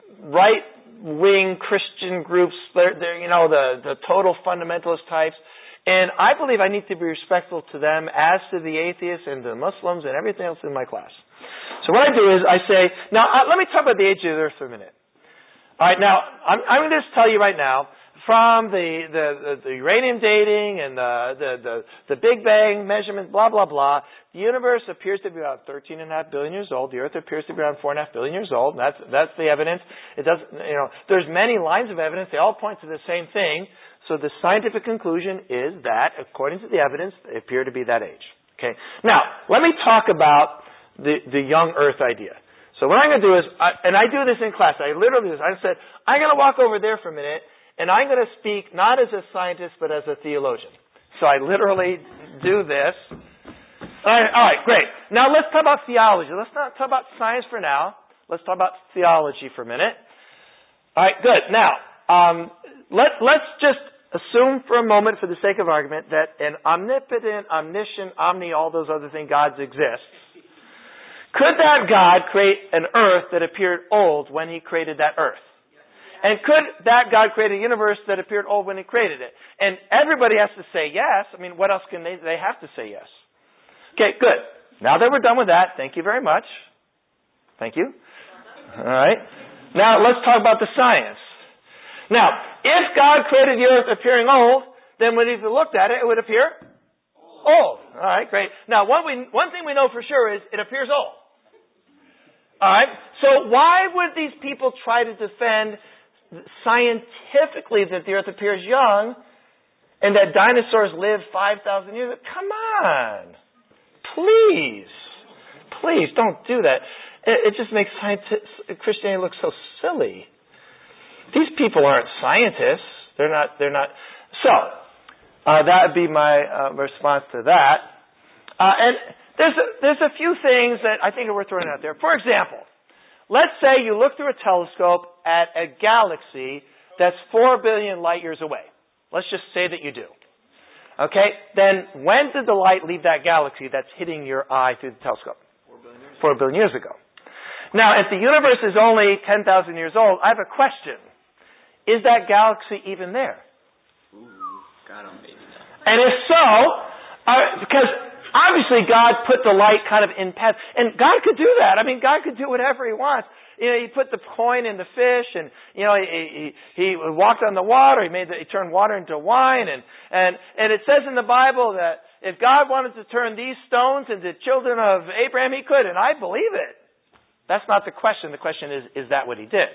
right-wing Christian groups, they're, they're, you know, the, the total fundamentalist types. And I believe I need to be respectful to them as to the atheists and the Muslims and everything else in my class. So what I do is I say, now uh, let me talk about the age of the earth for a minute. All right, now, I'm, I'm going to just tell you right now, from the, the, the, the uranium dating and the, the, the, the Big Bang measurement, blah, blah, blah, the universe appears to be about thirteen and a half billion years old. The Earth appears to be around four and a half billion years old. That's, that's the evidence. It doesn't, you know, there's many lines of evidence. They all point to the same thing. So the scientific conclusion is that, according to the evidence, they appear to be that age. Okay. Now, let me talk about the, the young Earth idea. So what I'm going to do is, I, and I do this in class. I literally do this. I said, I'm going to walk over there for a minute. And I'm going to speak not as a scientist, but as a theologian. So I literally do this. All right, all right, great. Now let's talk about theology. Let's not talk about science for now. Let's talk about theology for a minute. All right, good. Now, um, let, let's just assume for a moment, for the sake of argument, that an omnipotent, omniscient, omni, all those other things, gods exist. Could that God create an earth that appeared old when he created that earth? And could that God create a universe that appeared old when he created it? And everybody has to say yes. I mean, what else can they, they have to say yes. Okay, good. Now that we're done with that, thank you very much. Thank you. All right. Now let's talk about the science. Now, if God created the earth appearing old, then when he looked at it, it would appear old. All right, great. Now, one, we, one thing we know for sure is it appears old. All right. So why would these people try to defend scientifically that the earth appears young and that dinosaurs lived five thousand years? Come on. Please. Please don't do that. It, it just makes scienti- Christianity look so silly. These people aren't scientists. They're not, they're not. So, uh, that would be my uh, response to that. Uh, and there's a, there's a few things that I think are worth throwing out there. For example, let's say you look through a telescope at a galaxy that's four billion light years away. Let's just say that you do. Okay? Then when did the light leave that galaxy that's hitting your eye through the telescope? Four billion years, Four billion years ago. Now, if the universe is only ten thousand years old, I have a question. Is that galaxy even there? Ooh, God almighty. And if so, uh, because obviously God put the light kind of in path, and God could do that. I mean, God could do whatever he wants. You know, he put the coin in the fish, and you know, he he, he walked on the water. He made the, he turned water into wine, and and and it says in the Bible that if God wanted to turn these stones into children of Abraham, he could, and I believe it. That's not the question. The question is, is that what he did?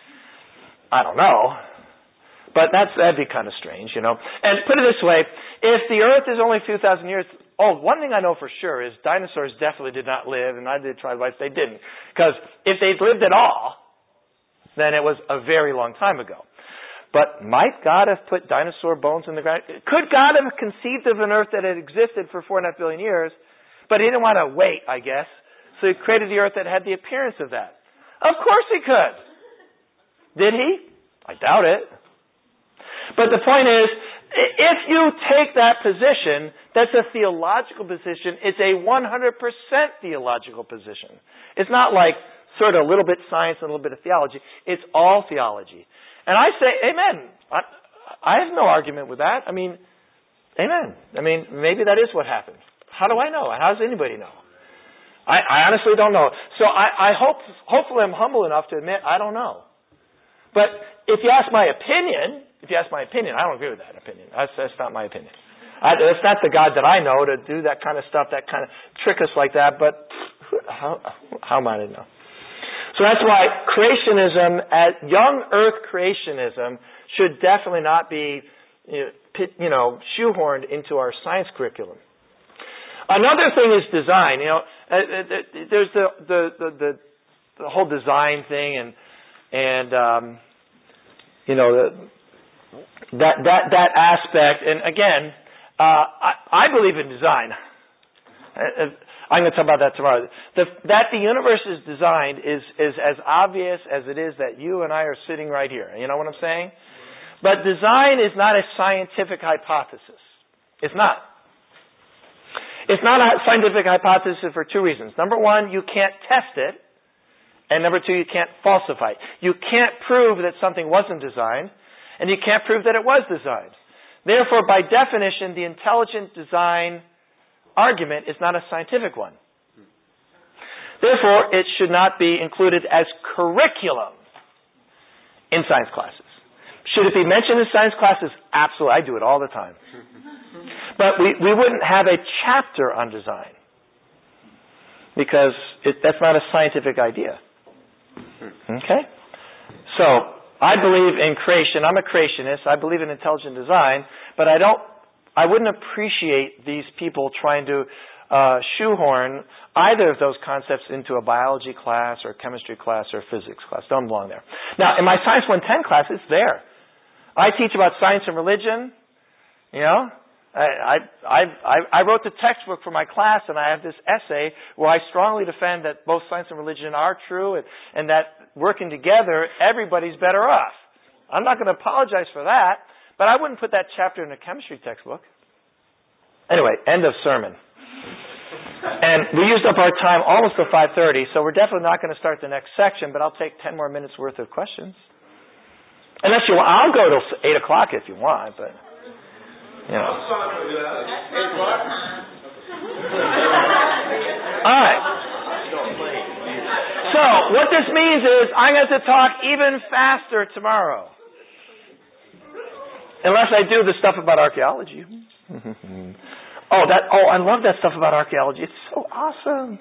I don't know. But that's, that'd be kind of strange, you know. And put it this way, if the earth is only a few thousand years old, one thing I know for sure is dinosaurs definitely did not live, and neither did trilobites, they didn't. Because if they'd lived at all, then it was a very long time ago. But might God have put dinosaur bones in the ground? Could God have conceived of an earth that had existed for four and a half billion years, but he didn't want to wait, I guess, so he created the earth that had the appearance of that? Of course he could. Did he? I doubt it. But the point is, if you take that position, that's a theological position. It's a one hundred percent theological position. It's not like sort of a little bit science and a little bit of theology. It's all theology. And I say, amen. I, I have no argument with that. I mean, amen. I mean, maybe that is what happened. How do I know? How does anybody know? I, I honestly don't know. So I, I hope, hopefully I'm humble enough to admit I don't know. But if you ask my opinion, if you ask my opinion, I don't agree with that opinion. That's, that's not my opinion. I, it's not the God that I know to do that kind of stuff, that kind of trick us like that, but how, how am I to know? So that's why creationism, at young earth creationism, should definitely not be, you know, pit, you know, shoehorned into our science curriculum. Another thing is design. You know, there's the the the, the, the whole design thing, and and um, you know the, that that that aspect. And again, uh, I, I believe in design. I'm going to talk about that tomorrow. The, that the universe is designed is, is as obvious as it is that you and I are sitting right here. You know what I'm saying? But design is not a scientific hypothesis. It's not. It's not a scientific hypothesis for two reasons. Number one, you can't test it. And number two, you can't falsify it. You can't prove that something wasn't designed. And you can't prove that it was designed. Therefore, by definition, the intelligent design argument is not a scientific one. Therefore, it should not be included as curriculum in science classes. Should it be mentioned in science classes? Absolutely. I do it all the time. But we, we wouldn't have a chapter on design because it, that's not a scientific idea. Okay? So, I believe in creation. I'm a creationist. I believe in intelligent design, but I don't I wouldn't appreciate these people trying to uh, shoehorn either of those concepts into a biology class or chemistry class or physics class. Don't belong there. Now, in my Science one ten class, it's there. I teach about science and religion. You know, I, I, I, I wrote the textbook for my class, and I have this essay where I strongly defend that both science and religion are true, and, and that working together, everybody's better off. I'm not going to apologize for that. But I wouldn't put that chapter in a chemistry textbook. Anyway, end of sermon. And we used up our time almost till five thirty, so we're definitely not going to start the next section, but I'll take ten more minutes worth of questions. Unless you want, I'll go till eight o'clock if you want, but, you know. All right. So, what this means is I'm going to talk even faster tomorrow. Unless I do the stuff about archaeology. oh, that! Oh, I love that stuff about archaeology. It's so awesome.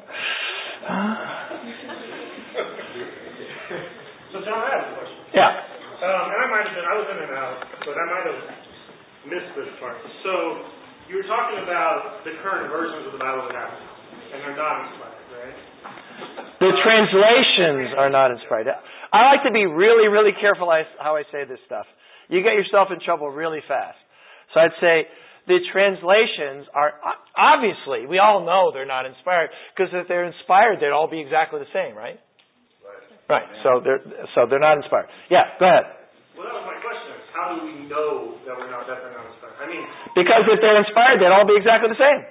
So, John, I have a question. Yeah. Um, and I might have been, I was in and out, but I might have missed this part. So, you were talking about the current versions of the Bible that have, and they're not inspired, right? The translations are not inspired. I like to be really, really careful how I say this stuff. You get yourself in trouble really fast. So I'd say the translations are, obviously, we all know they're not inspired, because if they're inspired, they'd all be exactly the same, right? Right. Right. So they're so they're not inspired. Yeah, go ahead. Well, that was my question. How do we know that we're not definitely not inspired? I mean, because if they're inspired, they'd all be exactly the same.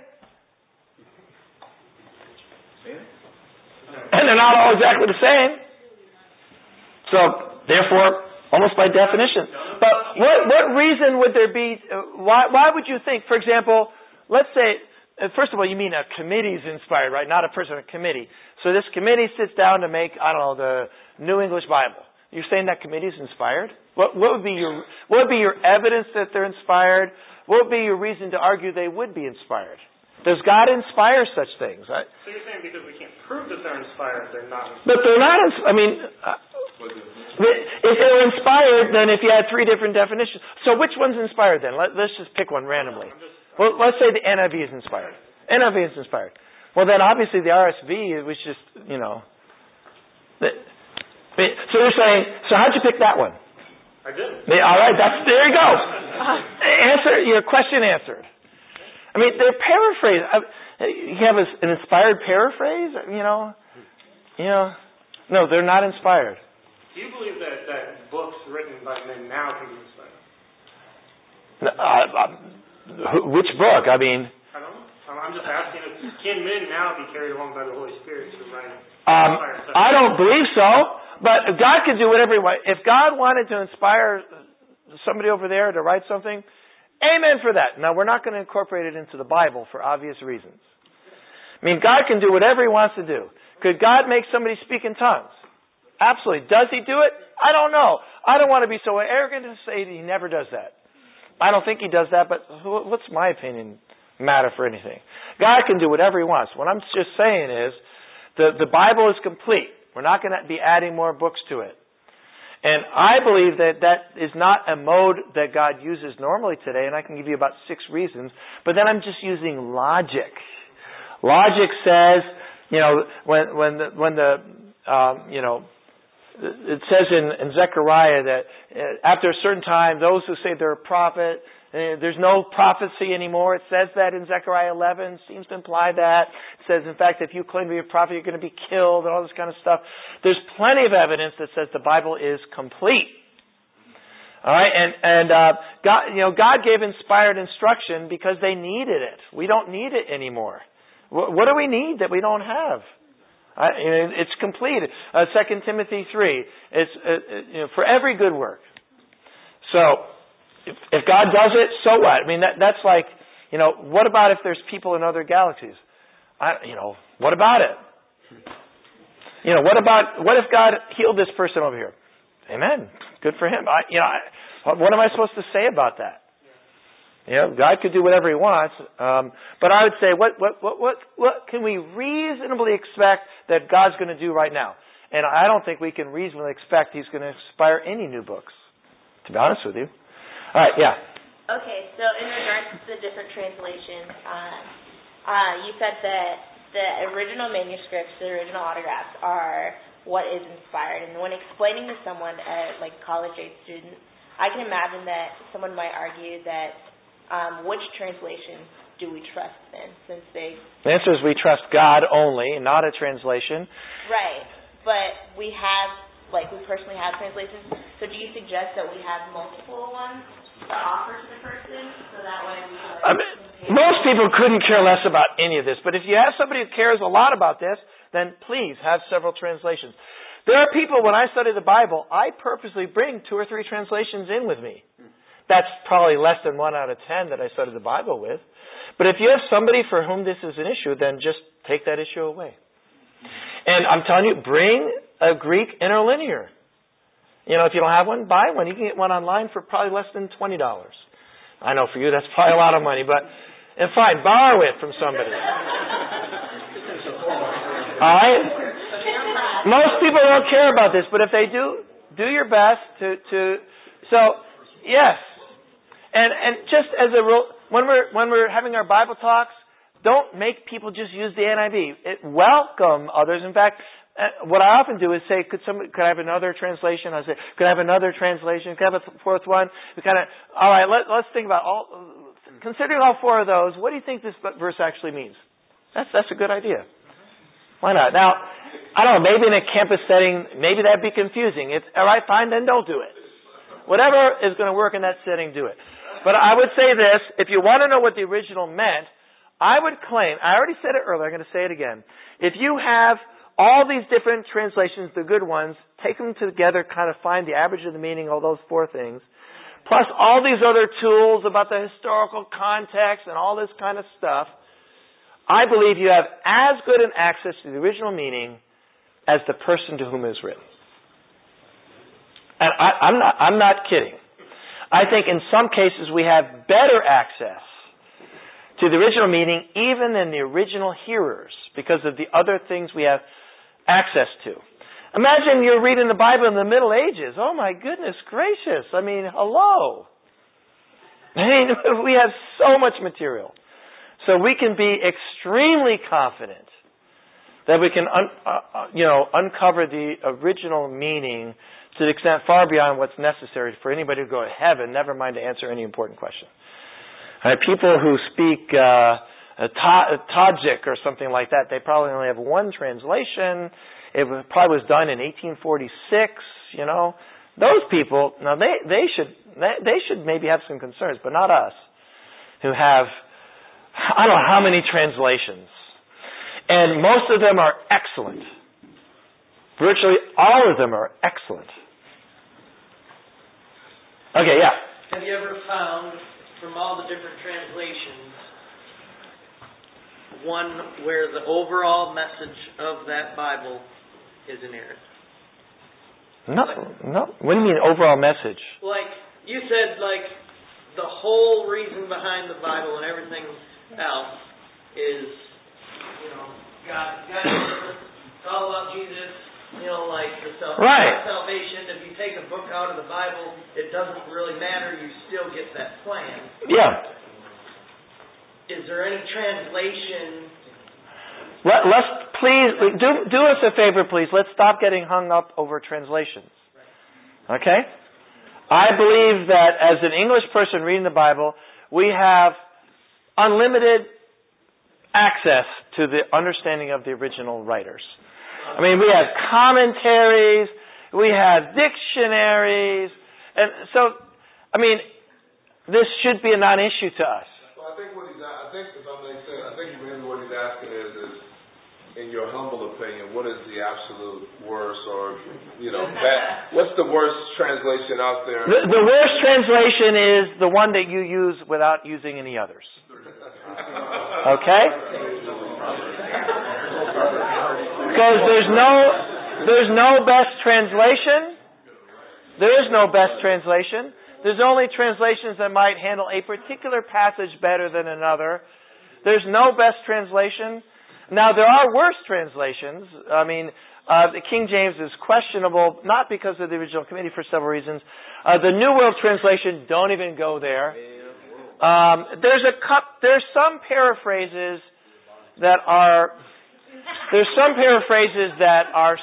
And they're not all exactly the same. So, therefore, almost by definition. But what what reason would there be? Uh, why why would you think? For example, let's say, uh, first of all, you mean a committee's inspired, right? Not a person, a committee. So this committee sits down to make, I don't know, the New English Bible. You're saying that committee's inspired? What what would be your what would be your evidence that they're inspired? What would be your reason to argue they would be inspired? Does God inspire such things? I, so you're saying because we can't prove that they're inspired, they're not inspired. But they're not. I mean. Uh, If they were inspired, then if you had three different definitions. So which one's inspired then? Let, let's just pick one randomly. Well, let's say the N I V is inspired. N I V is inspired. Well, then obviously the R S V was just, you know. The, so you're saying, so how'd you pick that one? I did. All right, that's, there you go. Answer, your question answered. I mean, they're paraphrased. You have a, an inspired paraphrase, you know? You know, no, they're not inspired. Do you believe that, that books written by men now can be inspired? Uh, uh, which book? I mean... I don't know. I'm just asking, if, can men now be carried along by the Holy Spirit to write um, inspired stuff? I don't believe so, but God could do whatever He wants. If God wanted to inspire somebody over there to write something, amen for that. Now, we're not going to incorporate it into the Bible for obvious reasons. I mean, God can do whatever He wants to do. Could God make somebody speak in tongues? Absolutely. Does He do it? I don't know. I don't want to be so arrogant to say that He never does that. I don't think He does that, but what's my opinion matter for anything? God can do whatever He wants. What I'm just saying is, the, the Bible is complete. We're not going to be adding more books to it. And I believe that that is not a mode that God uses normally today, and I can give you about six reasons, but then I'm just using logic. Logic says, you know, when, when the, when the, um, you know, it says in, in Zechariah that after a certain time, those who say they're a prophet, there's no prophecy anymore. It says that in Zechariah eleven. Seems to imply that. It says, in fact, if you claim to be a prophet, you're going to be killed and all this kind of stuff. There's plenty of evidence that says the Bible is complete. All right, and and uh, God, you know, God gave inspired instruction because they needed it. We don't need it anymore. What, what do we need that we don't have? Uh, it's complete. Uh, Second Timothy three. It's uh, you know, for every good work. So. If, if God does it, so what? I mean, that, that's like, you know, what about if there's people in other galaxies? I, you know, what about it? You know, what about, what if God healed this person over here? Amen. Good for him. I, you know, I, what am I supposed to say about that? You know, God could do whatever He wants. Um, but I would say, what, what, what, what, what can we reasonably expect that God's going to do right now? And I don't think we can reasonably expect He's going to inspire any new books, to be honest with you. All right, yeah. Okay, so in regards to the different translations, uh, uh, you said that the original manuscripts, the original autographs, are what is inspired. And when explaining to someone, uh, like a college-age student, I can imagine that someone might argue that um, which translation do we trust in, since they... The answer is we trust God only, not a translation. Right, but we have, like we personally have translations, so do you suggest that we have multiple ones to offer to the person, so that way we can... I mean, most people couldn't care less about any of this, but if you have somebody who cares a lot about this, then please have several translations. There are people, when I study the Bible, I purposely bring two or three translations in with me. That's probably less than one out of ten that I study the Bible with. But if you have somebody for whom this is an issue, then just take that issue away. And I'm telling you, bring a Greek interlinear. You know, if you don't have one, buy one. You can get one online for probably less than twenty dollars. I know for you that's probably a lot of money, but and fine, borrow it from somebody. All right? Most people don't care about this, but if they do, do your best to, to so, yes. And and just as a rule, when we're when we're having our Bible talks, don't make people just use the N I V. It, welcome others. In fact, uh, what I often do is say, could somebody, could I have another translation? I say, could I have another translation? Could I have a fourth one? We kind of, all right, let, let's think about all, considering all four of those, what do you think this verse actually means? That's, that's a good idea. Why not? Now, I don't know, maybe in a campus setting, maybe that'd be confusing. It's, all right, fine, then don't do it. Whatever is going to work in that setting, do it. But I would say this, if you want to know what the original meant, I would claim, I already said it earlier, I'm going to say it again. If you have all these different translations, the good ones, take them together, kind of find the average of the meaning, all those four things, plus all these other tools about the historical context and all this kind of stuff, I believe you have as good an access to the original meaning as the person to whom it is written. And I, I'm not, I'm not kidding. I think in some cases we have better access to the original meaning even than the original hearers because of the other things we have access to. Imagine you're reading the Bible in the Middle Ages. Oh my goodness gracious. I mean, hello. I mean, we have so much material. So we can be extremely confident that we can un, uh, you know, uncover the original meaning to the extent far beyond what's necessary for anybody to go to heaven, never mind to answer any important question. Right, people who speak uh, Tajik or something like that, they probably only have one translation. It was, probably was done in eighteen forty-six. You know, those people. Now they they should they, they should maybe have some concerns, but not us, who have I don't know how many translations, and most of them are excellent. Virtually all of them are excellent. Okay, yeah. Have you ever found, from all the different translations, one where the overall message of that Bible is inerrant? No, no. What do you mean overall message? Like, you said, like, the whole reason behind the Bible and everything else is, you know, God, God, it's all about Jesus, you know, like the self- right. salvation. If you take a book out of the Bible, it doesn't really matter. You still get that plan. Yeah. Is there any translation? Let, let's please do do us a favor, please. Let's stop getting hung up over translations. Okay? I believe that as an English person reading the Bible, we have unlimited access to the understanding of the original writers. I mean, we have commentaries, we have dictionaries, and so, I mean, this should be a non-issue to us. Well, I think what he's, I think if I'm making sense, I think maybe what he's asking is, is, in your humble opinion, what is the absolute worst, or you know, bad, what's the worst translation out there? The, the worst translation is the one that you use without using any others. Okay? Because there's no, there's no best translation. There is no best translation. There's only translations that might handle a particular passage better than another. There's no best translation. Now, there are worse translations. I mean, uh, the King James is questionable, not because of the original committee, for several reasons. Uh, the New World Translation, don't even go there. Um, there's a cup, there's some paraphrases that are, there's some paraphrases that are,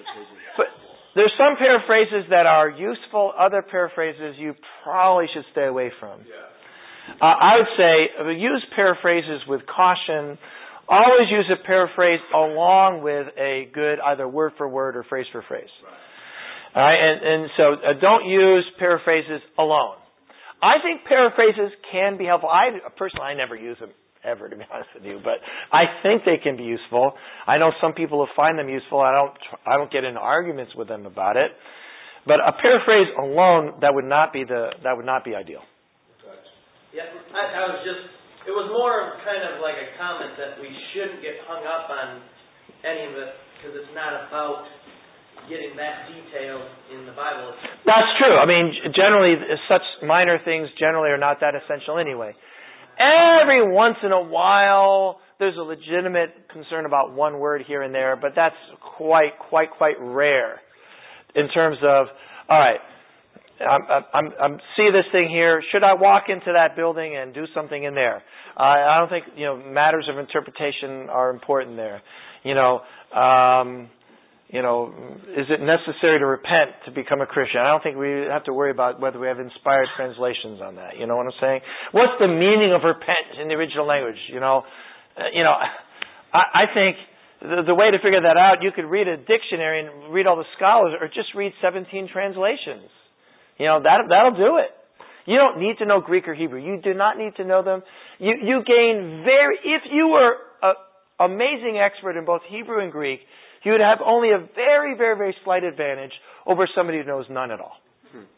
there's some paraphrases that are useful. Other paraphrases you probably should stay away from. Uh, I would say uh, use paraphrases with caution. Always use a paraphrase along with a good either word for word or phrase for phrase. All right, and, and so uh, don't use paraphrases alone. I think paraphrases can be helpful. I personally, I never use them ever, to be honest with you, but I think they can be useful. I know some people who find them useful. I don't. I don't get into arguments with them about it. But a paraphrase alone, that would not be the that would not be ideal. Yeah, I, I was just. It was more of kind of like a comment that we shouldn't get hung up on any of it because it's not about getting that detailed in the Bible. That's true. I mean, generally, such minor things generally are not that essential anyway. Every once in a while, there's a legitimate concern about one word here and there, but that's quite, quite, quite rare in terms of, all right, I'm, I'm, I'm see this thing here. Should I walk into that building and do something in there? Uh, I don't think you know matters of interpretation are important there. You know, um, you know, is it necessary to repent to become a Christian? I don't think we have to worry about whether we have inspired translations on that. You know what I'm saying? What's the meaning of repent in the original language? You know, uh, you know, I, I think. The, the way to figure that out, you could read a dictionary and read all the scholars, or just read seventeen translations. You know, that, that'll do it. You don't need to know Greek or Hebrew. You do not need to know them. You, you gain very, if you were an amazing expert in both Hebrew and Greek, you would have only a very, very, very slight advantage over somebody who knows none at all. Hmm.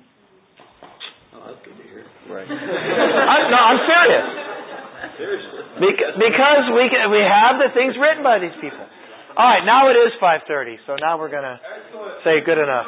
Oh, that's good to hear. Right. I, no, I'm serious. Seriously. Because, because we can, we have the things written by these people. All right, now it is five thirty, so now we're going to say good enough.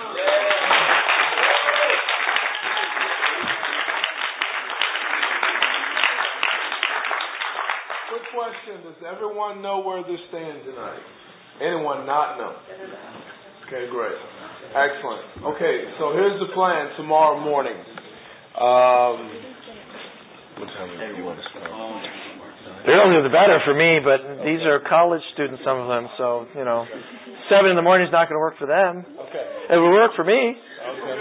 Question, does everyone know where they're staying tonight? Anyone not know? Okay, great. Excellent. Okay, so here's the plan tomorrow morning. Um, what time do you want to start? The earlier the better for me, but these are college students, some of them, so, you know, seven in the morning is not going to work for them. Okay. It will work for me. Okay.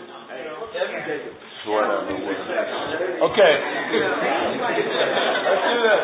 Okay. Let's do this.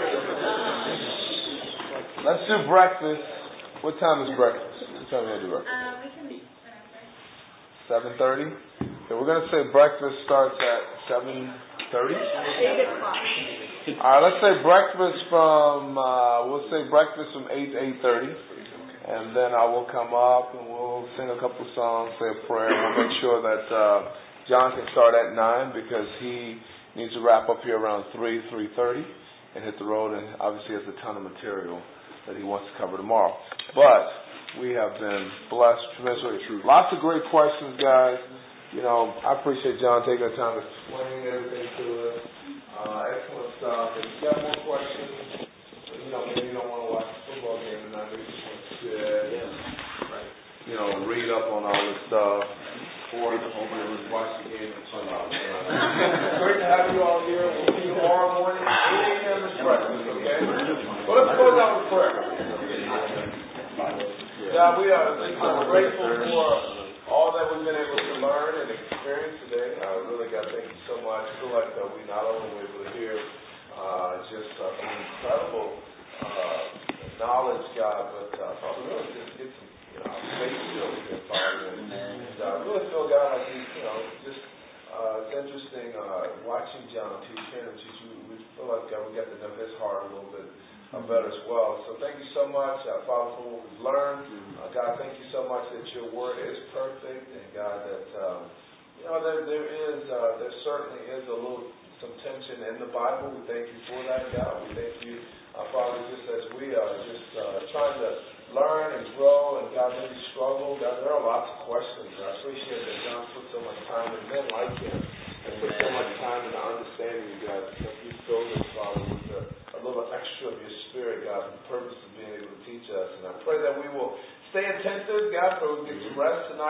Let's do breakfast. What time is breakfast? What time do you do breakfast? Um, we can do seven thirty. Okay, we're going to say breakfast starts at seven thirty. Eight o'clock. All right, let's say breakfast from, uh, we'll say breakfast from eight to eight thirty. And then I will come up and we'll sing a couple songs, say a prayer. We'll make sure that uh, John can start at nine because he needs to wrap up here around three, three thirty and hit the road, and obviously has a ton of material that he wants to cover tomorrow. But we have been blessed tremendously. Lots of great questions, guys. you know, I appreciate John taking the time to explain everything to us. Uh, excellent stuff. If you got more questions, you know, maybe you don't want to watch the football game tonight, maybe you just want to sit, right. you know, read up on all this stuff, or watch the game and chill out. Great to have you all here. We'll see you tomorrow morning, eight a.m. in breakfast, okay? Well, let's close out with prayer. God, we are grateful for all that we've been able to learn and experience today. Uh, really, God, thank you so much. I feel like uh, we not only were able to hear uh, just uh, some incredible uh, knowledge, God, but uh, Father, really just get some you know, faith built here, Father. And uh, I really feel, God, like we, you know, just uh, it's interesting uh, watching John teach, hearing him teach. We, we feel like God, we got to know his heart a little bit uh, better as well. So thank you so much, uh, Father, for what we've learned. Uh, God, thank you so much that your word is perfect, and God, that um, you know there there is uh, there certainly is a little some tension in the Bible. We thank you for that, God. We thank you, uh, Father, just as we are just uh, trying to learn and grow, and God, maybe struggle. God, there are lots of questions. I appreciate that John put so much time, and men like him, and put so much time into understanding you, God, because you filled us, Father, with a, a little extra of your Spirit, God, for the purpose of being able to teach us. And I pray that we will stay attentive, God, so we get some rest tonight.